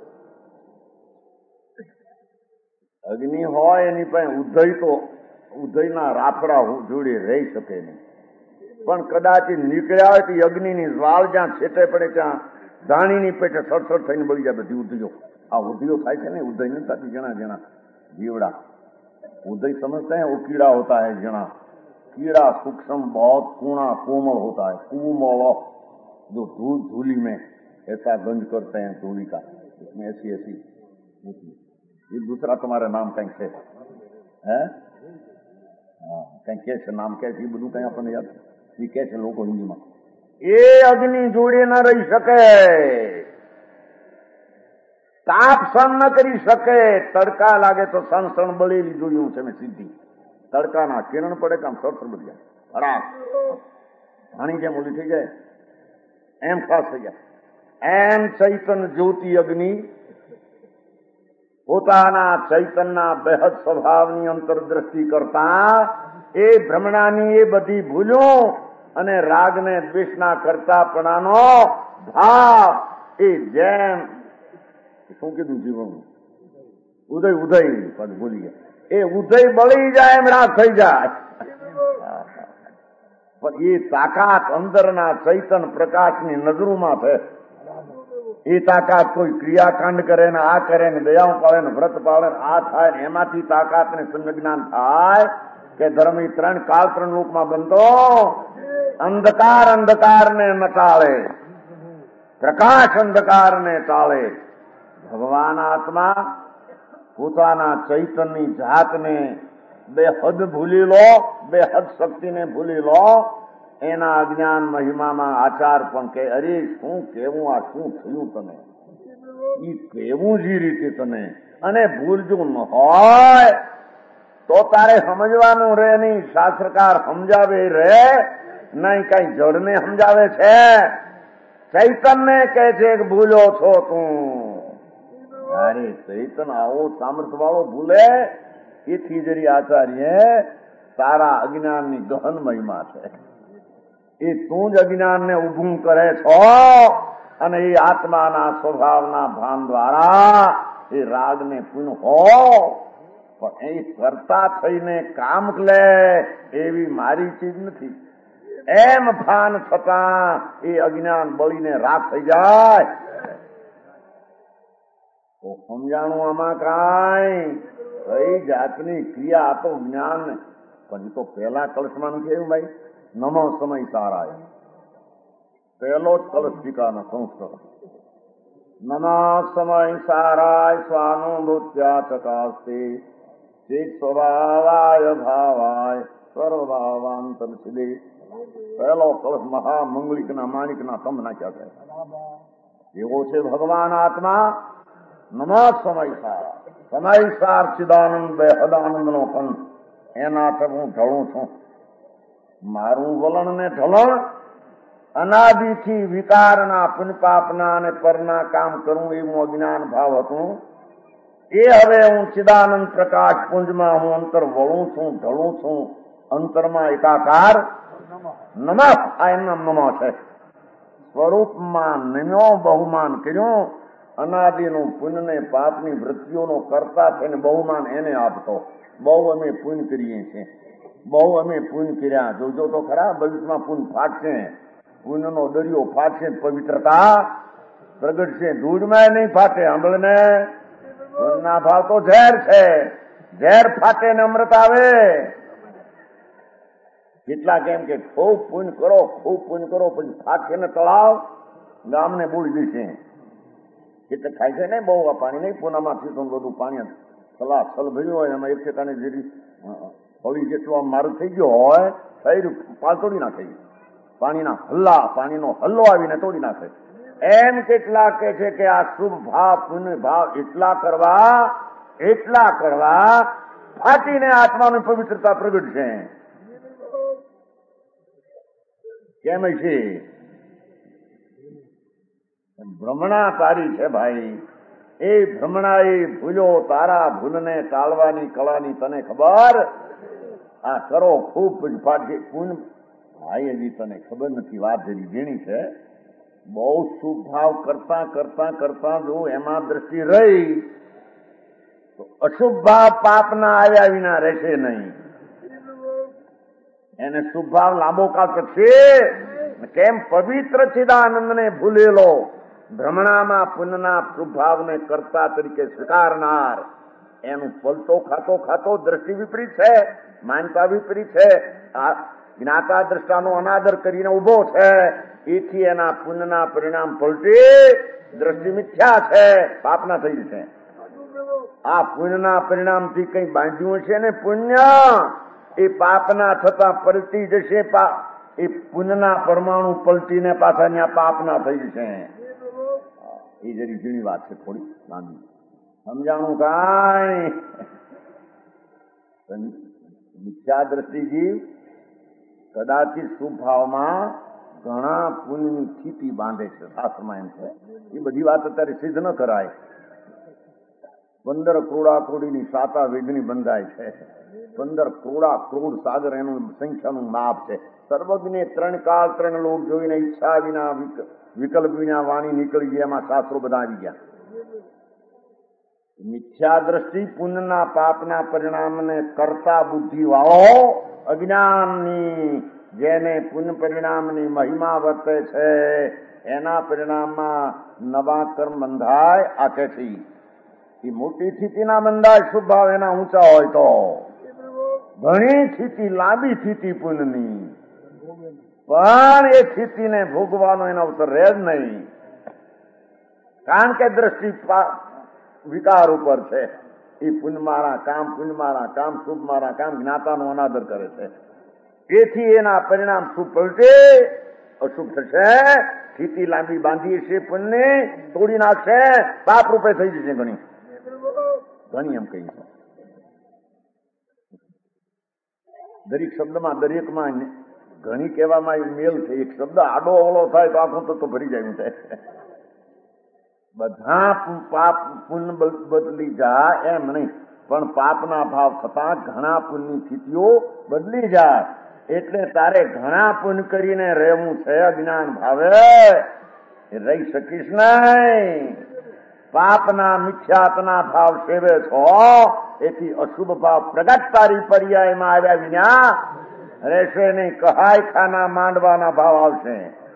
અગ્નિ હોય એની પાસે ઉદયના રાફડા જોડે રહી શકે નહીં પણ કદાચ નીકળ્યા હોય તો અગ્નિની જ્વાળ જ્યાં છેટે પડે ત્યાં ધાણીની પેટે સડસડ થઈને બળી જાય બધી ઉદયો. આ ઉદયો થાય છે ને ઉદય नहीं था जना जीवड़ा उदय समझते हैं वो कीड़ा होता है जना कीड़ा सूक्ष्म बहुत कूणा कोमल होता है कुमल जो धूली में ऐसा गंज करते हैं धूली का इसमें ऐसी ये दूसरा तुम्हारा नाम कहीं से है कहीं कैसे नाम कैसे બધું કઈ આપણને યાદ એ કે છે લોકો હિન્દીમાં એ અગ્નિ જોડે ન રહી શકે તાપ સહન ન કરી શકે તડકા લાગે તો સણસણ બળેલી જોયું છે મેં સીધી તડકાના કિરણ પડે કામ સરસર બળી જાય હરાશ ઘણી જેમ ઓલી થઈ જાય એમ ખાસ થઈ જાય. એમ ચૈતન્ય જ્યોતિ અગ્નિ પોતાના ચૈતન્યના બેહદ સ્વભાવની અંતરદ્રષ્ટિ કરતા એ ભ્રમણાની એ બધી ભૂલો અને રાગને દ્વેષના કરતાપણાનો ભાવ એ જેમ શું કીધું જીવન ઉદય પદ ભૂલી ગયા એ ઉદય બળી જાય એમ રાગ થઈ જાય પણ એ તાકાત અંદરના ચૈતન પ્રકાશની નજરોમાં છે. એ તાકાત કોઈ ક્રિયાકાંડ કરે ને આ કરે ને દયાઓ પાડે ને વ્રત પાડે ને આ થાય ને એમાંથી તાકાત ને સમ્યક જ્ઞાન થાય કે ધર્મ એ 3 કાળ 3 લોકમાં બનતો અંધકાર અંધકારને નટાળે, પ્રકાશ અંધકારને ટાળે. ભગવાન આત્મા પોતાના ચૈતનની જાતને બેહદ ભૂલી લો, બેહદ શક્તિને ભૂલી લો. એના અજ્ઞાન મહિમામાં આચાર પણ કે અરે શું કેવું, આ શું થયું તને, એ કેવું જ રીતે તને. અને ભૂલ જો ન હોય તો તારે સમજવાનું રે નહીં. શાસ્ત્રકાર સમજાવે રે નહીં, કઈ જડને સમજાવે છે. ચૈતનને કહે છે કે ભૂલો છો તું. અરે ચૈતન આવો સામર્થ્ય વાળો ભૂલે એથી જરી આચાર્ય તારા અજ્ઞાનની ગહન મહિમા છે. એ તું જ અજ્ઞાનને ઊભું કરે છો અને એ આત્માના સ્વભાવના ભાન દ્વારા એ રાગને પૂર્ણ હો. પણ એ કરતા થઈને કામ લે એવી મારી ચીજ નથી. એમ ભાન છતાં એ અજ્ઞાન બળીને રાખ થઈ જાય તો સમજાણું આમાં કઈ જાતની ક્રિયા આપો જ્ઞાન ને. પણ એ તો પહેલા કલશમાં નથી આવ્યું ભાઈ. નમો સમય સારાય પહેલો જ કલશ ટીકાનો સંસ્કાર. નમો સમય સારાય સ્વાનુભૂત્યા ચકાસ્તે ચિત સ્વભાવાય ભાવાય સર્વભાવાંતર સિદ્ધિ. પહેલો કલશ મહામંગલિકના માણિકના થંભ નાખ્યા છે. એવો છે ભગવાન આત્મા. નમો સમય સારા, સમય સાર ચિદાનંદ બેહદાનંદ નો કંઠ. એના હું ઢળું છું. મારું વલણ ને ઢલણ અનાદિથી વિકારના પુણ્યપાપના અને પરના કામ કરું એવું અજ્ઞાન ભાવ હતું. એ હવે હું ચિદાનંદ પ્રકાશ પુંજમાં હું અંતર વળું છું, ઢળું છું. અંતરમાં એકાકાર નમઃ. આ એમના નમઃ છે. સ્વરૂપમાં નમ્યો બહુમાન કર્યું. અનાદિનું પુણ્યને પાપની વૃત્તિઓનો કરતા થઈને બહુમાન એને આપતો. બહુ અમે પુણ્ય કરીએ છીએ, બહુ અમે પુણ્ય કર્યા. જોજો તો ખરા ભવિષ્યમાં પુણ્ય ફાટશે, પુણ્યનો દરિયો ફાટશે, પવિત્રતા પ્રગટશે. ધૂળમાં નહીં ફાટે. સાંભળને, પુણ્યના ભાવ તો ઝેર છે. ઝેર ફાટે ને અમૃત આવે. કેટલાક એમ કે ખૂબ પુણ્ય કરો, ખૂબ પુણ્ય કરો, પછી ફાટશે ને તળાવ ગામને બોળી દેશે. એટલે થાય છે ને બહુ આ પાણી નહીં પૂનામાંથી તો બધું પાણી છલ ભર્યું હોય એમાં એક ઠેકાણે જેટલી હોળી જેટલો મારું થઈ ગયો હોય થઈ પાલ તોડી નાખે. પાણીનો હલ્લો આવીને તોડી નાખે. એમ કેટલાક કે છે કે આ શુભ ભાવ પુણ્ય ભાવ એટલા કરવા ફાટીને આત્માની પવિત્રતા પ્રગટ છે. કેમ છે? ભ્રમણા તારી છે ભાઈ. એ ભ્રમણા એ ભૂલો તારા ભૂલને ટાળવાની કળાની તને ખબર. આ કરો ખૂબ ફાટશે પુણ્ય ભાઈ. હજી તને ખબર નથી. વાત જરી ઝીણી છે. બહુ શુભ ભાવ કરતા કરતા કરતા જો એમાં દ્રષ્ટિ રહી તો અશુભ ભાવ પાપના આવ્યા વિના રહેશે નહીં. એને શુભ ભાવ લાંબો કાળ શકશે કેમ? પવિત્ર ચિદાનંદને ભૂલેલો ભ્રમણામાં પુણ્યના શુભ ભાવને કરતા તરીકે સ્વીકારનાર એનું પલટો ખાતો ખાતો દ્રષ્ટિ વિપરીત છે, માનતા વિપરીત છે. જ્ઞાતા દ્રષ્ટાનો અનાદર કરીને ઉભો છે. એથી એના પુણ્યના પરિણામ પલટી દ્રષ્ટિ મિથ્યા છે, પાપના થઈ જશે. આ પુણ્યના પરિણામથી કઈ બાંધ્યું છે ને પુણ્ય એ પાપના થતા પલટી જશે. એ પુણ્યના પરમાણુ પલટીને પાછા ત્યાં પાપના થઈ જશે. એ જરી ઝીણી વાત છે, થોડી લાંબી. સમજાણું કાંઈ? મિથ્યા દ્રષ્ટિજી કદાચિત શુભ ભાવમાં ઘણા પુણ્યની સ્થિતિ બાંધે છે. શાસ્ત્રમાં એમ છે. એ બધી વાત અત્યારે સિદ્ધ ન કરાય. 15 કરોડા કરોડીની સાતા વેદની બંધાય છે. 15 કરોડા કરોડ સાગર એનું સંખ્યાનું માપ છે. સર્વજ્ઞે 3 કાળ 3 લોક જોઈને ઈચ્છા વિના વિકલ્પ વિના વાણી નીકળી ગયા. એમાં શાસ્ત્રો બધા આવી ગયા. મિથ્યા દ્રષ્ટિ પુણ્યના પાપના પરિણામને કરતા બુદ્ધિ વાળો અજ્ઞાનની જેને પુણ્ય પરિણામની મહિમા વર્તે છે એના પરિણામમાં નવા કર્મ બંધાય આખેથી. એ મોટી સ્થિતિના બંધાય શુભ ભાવ એના ઊંચા હોય તો. ઘણી સ્થિતિ લાંબી સ્થિતિ પુણ્યની, પણ એ સ્થિતિને ભોગવાનો એનો અવસર રહે જ નહીં, કારણ કે દ્રષ્ટિ વિકાર ઉપર છે. એ પુણ્ય મારા કામ શુભ મારા કામ જ્ઞાતાનો અનાદર કરે છે. તેથી એના પરિણામ શુભ પલટે અશુભ થશે. સ્થિતિ લાંબી બાંધી છે પુણ્ય તોડી નાખશે, પાપ રૂપે થઈ જશે. ઘણી એમ કહી છે. દરેક શબ્દમાં દરેકમાં ઘણી કહેવામાં મેલ છે. એક શબ્દ આડો અવળો થાય તો આખું તો ભરી જાય છે. બધા પાપ પુણ્ય બદલી જાય એમ નહીં, પણ પાપના ભાવ થતા ઘણા પુણ્યની સ્થિતિઓ બદલી જાય. એટલે તારે ઘણા પુણ્ય કરીને રહેવું છે. અજ્ઞાન ભાવે રહી શકીશ નહીં. પાપના મિથ્યાત્વના ભાવ સેવે છો, એથી અશુભ ભાવ પ્રગટ તારી પર્યાયમાં આવ્યા વિના રહેશે નહીં. કહાય ખાના માંડવાના ભાવ આવશે.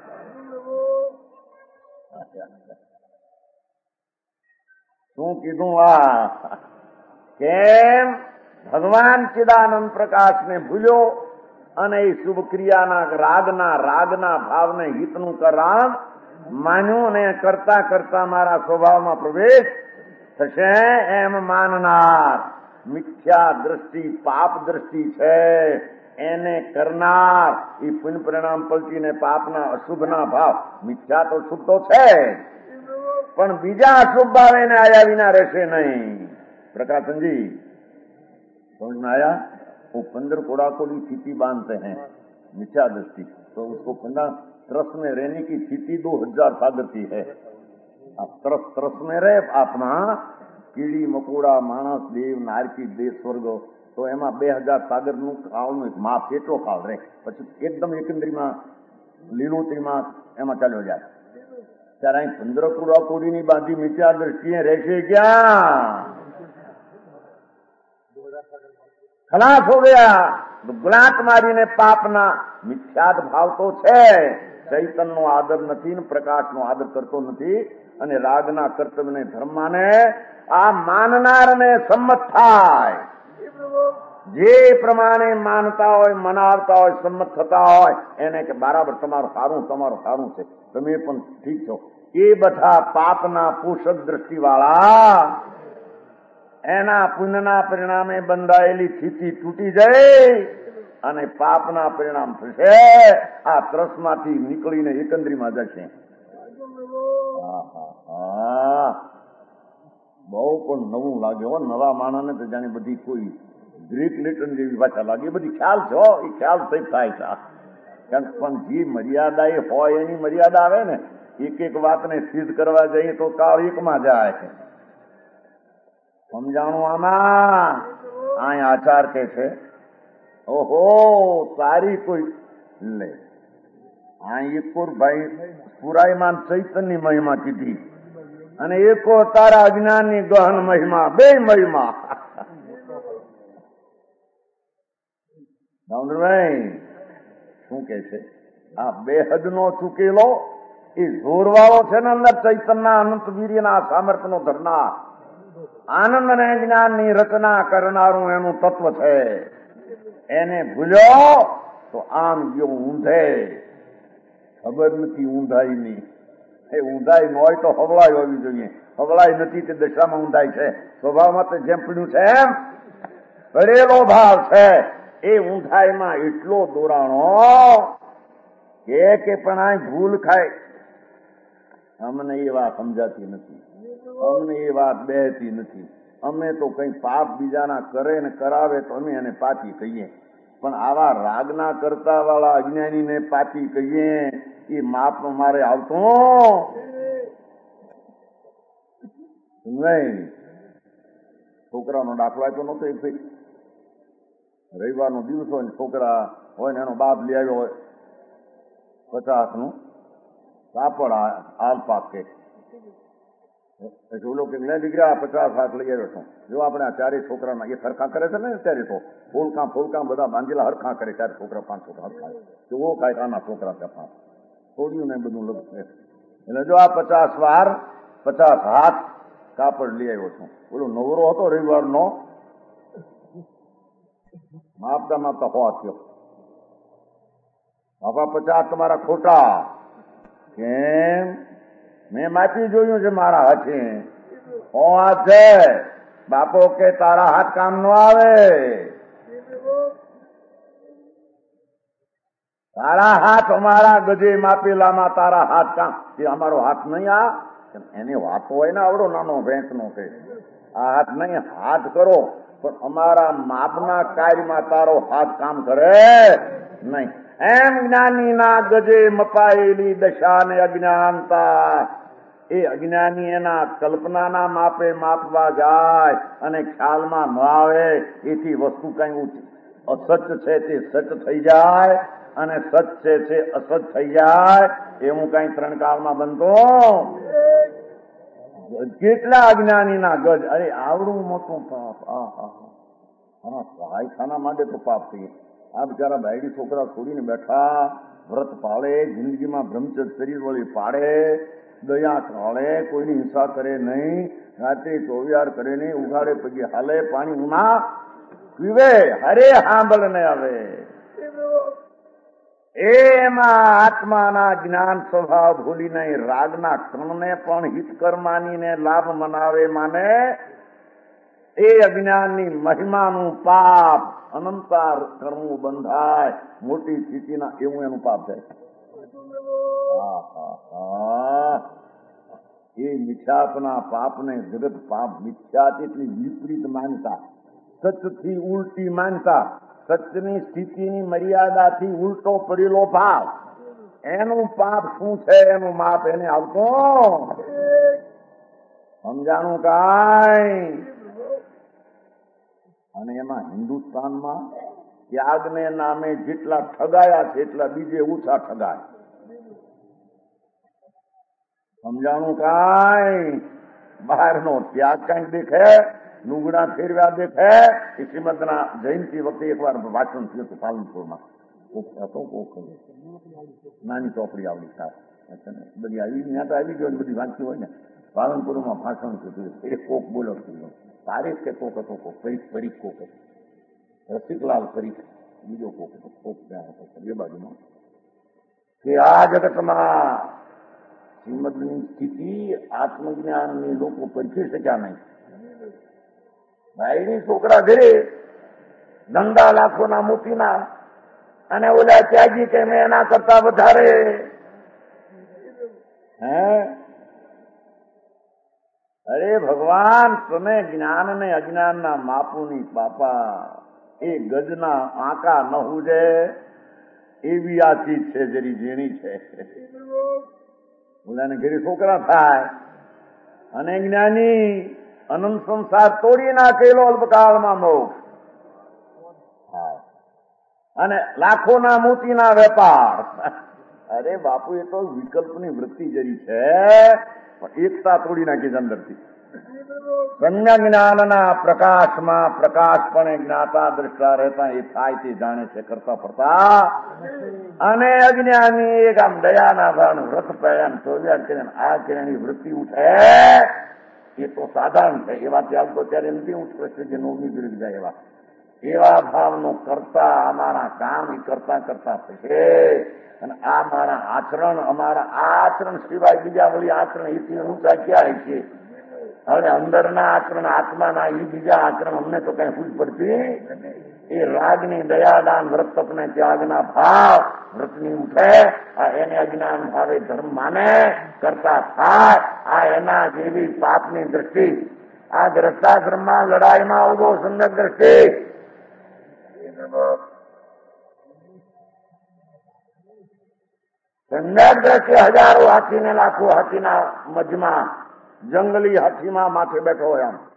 શું કીધું? આ કેમ ભગવાન ચિદાનંદ પ્રકાશને ભૂલ્યો અને એ શુભ ક્રિયાના રાગના ભાવને હિતનું કારણ માન્યું ને કરતા કરતા મારા સ્વભાવમાં પ્રવેશ થશે એમ માનનાર મિથ્યા દ્રષ્ટિ પાપ દ્રષ્ટિ છે એને કરનાર એ પુણ્ય પરિણામ પલટીને પાપના અશુભના ભાવ મિથ્યા તો શુભ તો છે પણ બીજા અશુભ ભાવ એને આયા વિના રહેશે નહીં. प्रकाशन समझ में आया? वो 15 कोड़ा कोड़ी स्थिति बांधते हैं मिथ्या दृष्टि, तो उसको 15 तरस में रहने की स्थिति 2000 सागर की है. आप तरस में रहे अपना કીડી મકોડા માણસ દેવ નારકી દેવ સ્વર્ગ, તો એમાં 2000 સાગરનું ખાવાનું એક માપ કેટલો ખાવ રહે, પછી એકદમ એકંદરીમાં લીલોતરીમાં એમાં ચાલ્યો જાય. ત્યારે અહીં 15 કુડા કોડીની બાંધી મિથ્યા દ્રષ્ટિએ રહેશે ક્યાં? ખલાસ હો ગયા. ગુલાટ મારીને પાપના મિથ્યાદ ભાવ તો છે, ચૈતનનો આદર નથી ને પ્રકાશનો આદર કરતો નથી, અને રાગના કર્તવ્યને ધર્મ માને આ માનનારને સંમત થાય. જે પ્રમાણે માનતા હોય મનાવતા હોય સંમત થતા હોય એને કે બરાબર તમારું સારું છે, તમે પણ ઠીક છો. એ બધા પાપના પોષક દ્રષ્ટિ વાળા એના પુણ્યના પરિણામે બંધાયેલી સ્થિતિ તૂટી જાય અને પાપના પરિણામ થશે. આ ત્રસમાંથી નીકળીને એકંદરીમાં જશે. બહુ પણ નવું લાગે હો નવા માણસને, તો જાણે બધી કોઈ ગ્રીક લેટન જેવી ભાષા લાગે. બધી ખ્યાલ છે, એ ખ્યાલ થઈ થાય છે. પણ જે મર્યાદા એ હોય એની મર્યાદા આવે ને, એક વાતને સિદ્ધ કરવા જઈએ તો કાળ એકમાં જાય છે. સમજાણું આમાં? આ આચાર કે છે ઓહો સારી કોઈ લે આ એકોર ભાઈ પુરાઈમાન ચૈતનની મહિમા કીધી અને એકો તારા અજ્ઞાનની ગહન મહિમા, બે મહિમા. ભાઈ શું કે છે? આ બેહદનો ચૂકેલો એ જોરવાળો છે ને, અંદર ચૈતનના અનંત વીર્યના સામર્થ્યનો ધરનાર, આનંદ અને જ્ઞાનની રચના કરનારું એનું તત્વ છે. એને ભૂલ્યો તો આમ ગયો ઊંધે. ખબર નથી ઊંધાઈની. એ ઊંધાઈ ન હોય તો હવળાઈ હોવી જોઈએ. હવળાઈ નથી તે દશામાં ઊંધાઈ છે. સ્વભાવમાં તો જેમ પીડ્યું છે એમ પડેલો ભાવ છે. એ ઊંધાઈમાં એટલો દોરાણો કે પણ આ ભૂલ ખાય. અમને એ વાત સમજાતી નથી, અમને એ વાત બેહતી નથી. અમે તો કઈ પાપ બીજાના કરે ને કરાવે તો અમે એને પાપી કહીએ, પણ આવા રાગના કરતા વાળા અજ્ઞાનીને પાપી કહીએ એ માપ મારે આવતો નહીં. છોકરાનો દાખલો આપ્યો નતો એક ભાઈ, રવિવારનો દિવસ હોય ને છોકરા હોય ને એનો બાપ લઈ આવ્યો હોય 50નું કાપડ આલપાક કે ઓલો કે દીકરા 50 હાથ લઈ આવ્યો છું. જો આપણે આ ચારે છોકરાના એ સરખા કરે છે ને અત્યારે તો ફોલકા બધા બાંધેલા હરખા કરે. 4 છોકરા 5 છોકરા હરખા કેવો કાંઈ આના છોકરા છે 5 છોડ્યું ને બધું લગશે. એટલે જો આ 50 વાર 50 હાથ કાપડ લઈ આવ્યો છું. ઓલો નવરો હતો રવિવારનો, માપતા હો થયો. બાપા 50 તમારા ખોટા. કેમ? મેં માપી જોયું છે મારા હાથે. હાથ છે બાપો કે તારા હાથ કામ નો આવે. તારા હાથ અમારા ગજે માપેલામાં તારા હાથ કામ. એ અમારો હાથ નહીં. આ એની વાતો હોય ને આવડો નાનો ભેંસ નો છે. આ હાથ નહીં, હાથ કરો પણ અમારા માપના કાર્યમાં તારો હાથ કામ કરે નહીં. એમ જ્ઞાનીના ગજે મપાયેલી દશા ને અજ્ઞાનતા. એ અજ્ઞાની એના કલ્પનાના માપે માપવા જાય અને ખ્યાલમાં ન આવે. એથી વસ્તુ કઈ અસત્ય છે તે સત્ય થઈ જાય અને સત્ય છે તે અસત્ય થઈ જાય. એવું કઈ 3 કાળમાં બનતો. કેટલા અજ્ઞાનીના ગજ. અરે આવડું મોટું પાપ. હા સહાયખાના માટે તો પાપ થઈ. આ બિચારા બાયડી છોકરા છોડીને બેઠા, વ્રત પાળે, જિંદગીમાં બ્રહ્મચર્ય શરીર વળી પાડે, દયા કાળે, કોઈની હિંસા કરે નહીં, રાત્રે ચોવિયાર કરે નહીં, ઉઘાડે પગે હાલે, પાણી ઉના પીવે, હરે સાંભળ ને આવે. એમાં આત્માના જ્ઞાન સ્વભાવ ભૂલી નહીં રાગના કણને પણ હિતકર માનીને લાભ મનાવે માને એ અજ્ઞાનની મહિમાનું પાપ અનંતાર કરવું બંધાય. મોટી સ્થિતિના એવું એનું પાપ થાય. એ મિથ્યાત્વના પાપને જગત પાપ. મિથ્યાત એટલી વિપરીત માનતા, સચથી ઉલટી માનતા, સચની સ્થિતિની મર્યાદાથી ઉલટો પડેલો ભાવ. એનું પાપ શું છે એનું માપ એને આવતો સમજાણું કાંઈ. અને એમાં હિન્દુસ્તાનમાં ત્યાગને નામે જેટલા ઠગાયા છે એટલા બીજે ઓછા ઠગાય. સમજાણું કાંઈ. બહારનો ત્યાગ કઈક દેખે, લુગડા ફેરવ્યા દેખે. એ શ્રીમદના જયંતિ વખતે એકવાર વાંચન થયું હતું પાલનપુરમાં. નાની ચોપડી આવડી થાય બધી આવી ત્યાં તો આવી ગયો બધી વાંચી હોય ને. પાલનપુરમાં ભાષણ થયું. એ કોક બોલો તારીખ કે કોક હતો, કોક પરીખ કોક હતો, રસિકલાલ પરીખ બીજો કોક હતો, કોક ત્યાં હતો એ બાજુમાં. કે આ જગતમાં શ્રીમદની સ્થિતિ આત્મજ્ઞાનની લોકો પરખી શક્યા નહીં. ભાઈની છોકરા ઘરે ધંધા લાખોના મોતીના અને ઓલા ત્યાગી કે મેં એના કરતા વધારે. અરે ભગવાન, તમે જ્ઞાન ને અજ્ઞાન ના માપુની બાપા. એ ગજના આંકા ન હુજે એવી આ ચીજ છે, જરી ઝીણી છે. ઓલાને ઘરે છોકરા થાય અને જ્ઞાની અનંત સંસાર તોડી નાખેલો અલ્પકાળમાં મોક્ષ અને લાખોના મોતીના વેપાર. અરે બાપુ, એ તો વિકલ્પની વૃત્તિ જરી છે, પણ એકતા તોડી નાખી છે અંદરથી. સંજ્ઞા જ્ઞાનના પ્રકાશમાં પ્રકાશપણે જ્ઞાતા દ્રષ્ટા રહેતા એ થાય તે જાણે છે કરતા પડતા. અને અજ્ઞાની એક આમ દયાના ભાવનું વ્રત પહેર્યા ચોવ્યા કરીને આ કિરણની વૃત્તિ ઉઠે એ તો સાધારણ છે. એવા ત્યાગ તો ત્યારે નથી ઉઠશે જે નોમી ગીરી જાય એવા ભાવનો કરતા અમારા કામ કરતા કરતા થશે. અને આ મારા આચરણ, અમારા આચરણ સિવાય બીજા વળી આચરણ એથી ઊંચા ક્યાં છે? હવે અંદરના આચરણ, આત્માના એ બીજા આચરણ અમને તો કઈ ભૂલ પડતી. એ રાગની દયાદાન વ્રત તપને ત્યાગના ભાવ વ્રતની ઉઠે. આ એને અજ્ઞાન ભાવે ધર્મ માને કરતા થાય. આ એના જેવી પાપની દ્રષ્ટિ. આ દ્રષ્ટાશ્રમમાં લડાઈમાં ઉભો સંગત દ્રષ્ટિ. સંગત દ્રષ્ટિ હજારો હાથીને લાખો હાથીના મજમાં જંગલી હાથીમાં માથે બેઠો હોય આમ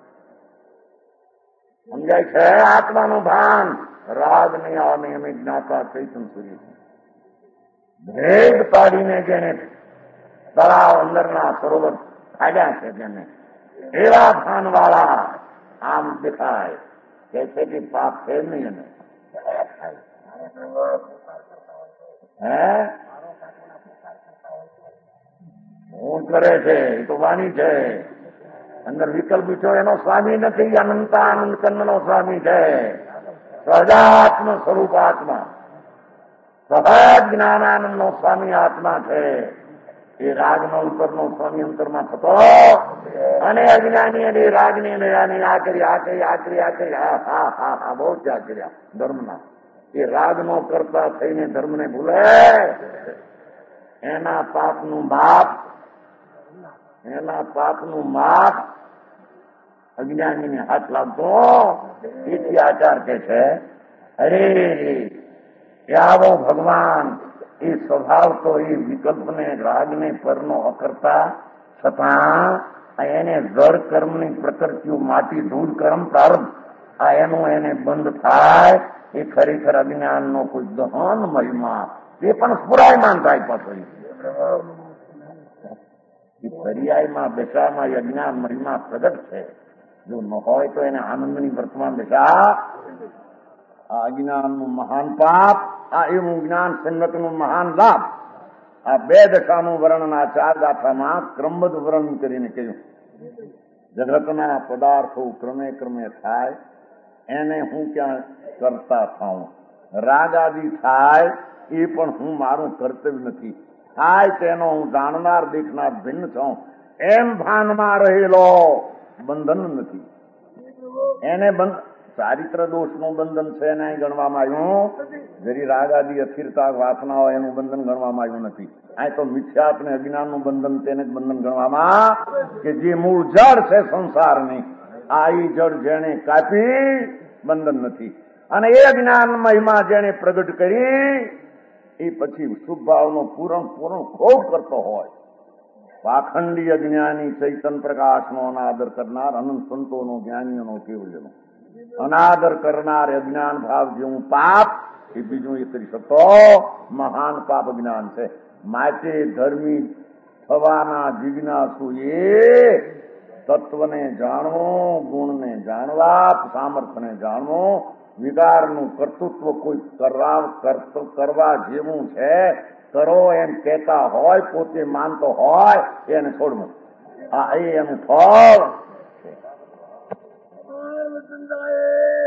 સમજાય છે. આત્માનું ભાન રાગ નહીં અનિયમિત જ્ઞાતા ચૈતન સૂર્ય ભેદ પાડીને જેને તળાવ અંદરના સરોવર ફાડ્યા છે તેને એવા ભાનવાળા આમ દેખાય કે છે કે પાપ છે નહીં એને હું કરે છે એ તો વાણી છે અંદર વિકલ્પ બીજો એનો સ્વામી નથી અનંતાનંદ કંદનો સ્વામી છે સહજાત્મ સ્વરૂપાત્મા સહજ જ્ઞાનાનંદ નો સ્વામી આત્મા છે એ રાગનો ઉપરનો સ્વામી અંતરમાં થતો અને અજ્ઞાની અને રાગની નયાની આ કરી બહુ ત્યાગ કર્યા ધર્મના એ રાગનો કરતા થઈને ધર્મને ભૂલે એના પાપનું માપ અજ્ઞાનીને હાથ લાગતો એથી આચાર કે છે અરે આવો ભગવાન એ સ્વભાવ તો એ વિકલ્પને રાગને પરનો અકર્તા છતાં એને જળ કર્મની પ્રકૃતિઓ માટી ધૂળ કર્મ પ્રારંભ આ એનું એને બંધ થાય એ ખરેખર અજ્ઞાનનો કોઈ દહન મહિમા એ પણ સ્ફુરાયમાન થાય પાછળ એ પર્યાયમાં દશામાં અજ્ઞાન મહિમા પ્રગટ છે જો ન હોય તો એને આનંદની વર્તમાન દશા આ અજ્ઞાનનું મહાન પાપ આ એવું જ્ઞાન સંગતનું મહાન લાભ આ બે દશાનું વર્ણન આ ચાર ગાથામાં ક્રમબદ્ધ વર્ણન કરીને કહ્યું જગતના પદાર્થો ક્રમે ક્રમે થાય એને હું ક્યાં કરતા થાઉં રાગ આદિ થાય એ પણ હું મારું કર્તવ્ય નથી થાય તેનો હું જાણનાર દેખનાર ભિન્ન છું એમ ભાનમાં રહેલો બંધન નથી એને ચારિત્ર દોષનું બંધન છે એને ગણવામાં આવ્યું જરી રાગ આદિ અસ્થિરતા વાસના હોય એનું બંધન ગણવામાં આવ્યું નથી આ તો મિથ્યાત્ ને અજ્ઞાનનું બંધન તેને જ બંધન ગણવામાં કે જે મૂળ જળ છે સંસારની આ ઈ જળ જેને કાપી બંધન નથી અને એ અજ્ઞાન મહિમા જેને પ્રગટ કરી એ પછી શુભ ભાવનો પૂરણ ખૂબ કરતો હોય પાખંડી અજ્ઞાની ચૈતન પ્રકાશનો અનાદર કરનાર અનંત સંતોનો જ્ઞાનીઓનો કેવલ્યનો અનાદર કરનાર અજ્ઞાન ભાવ જેવું પાપ એ બીજું એ કરી શકતો મહાન પાપ જ્ઞાન છે માટે ધર્મી થવાના જિજ્ઞાસુ એ તત્વને જાણવું ગુણને જાણવા સામર્થ્યને જાણવું વિકારનું કર્તૃત્વ કોઈ કરવા જેવું છે કરો એમ કહેતા હોય પોતે માનતો હોય એને છોડવું આ એનું ફળ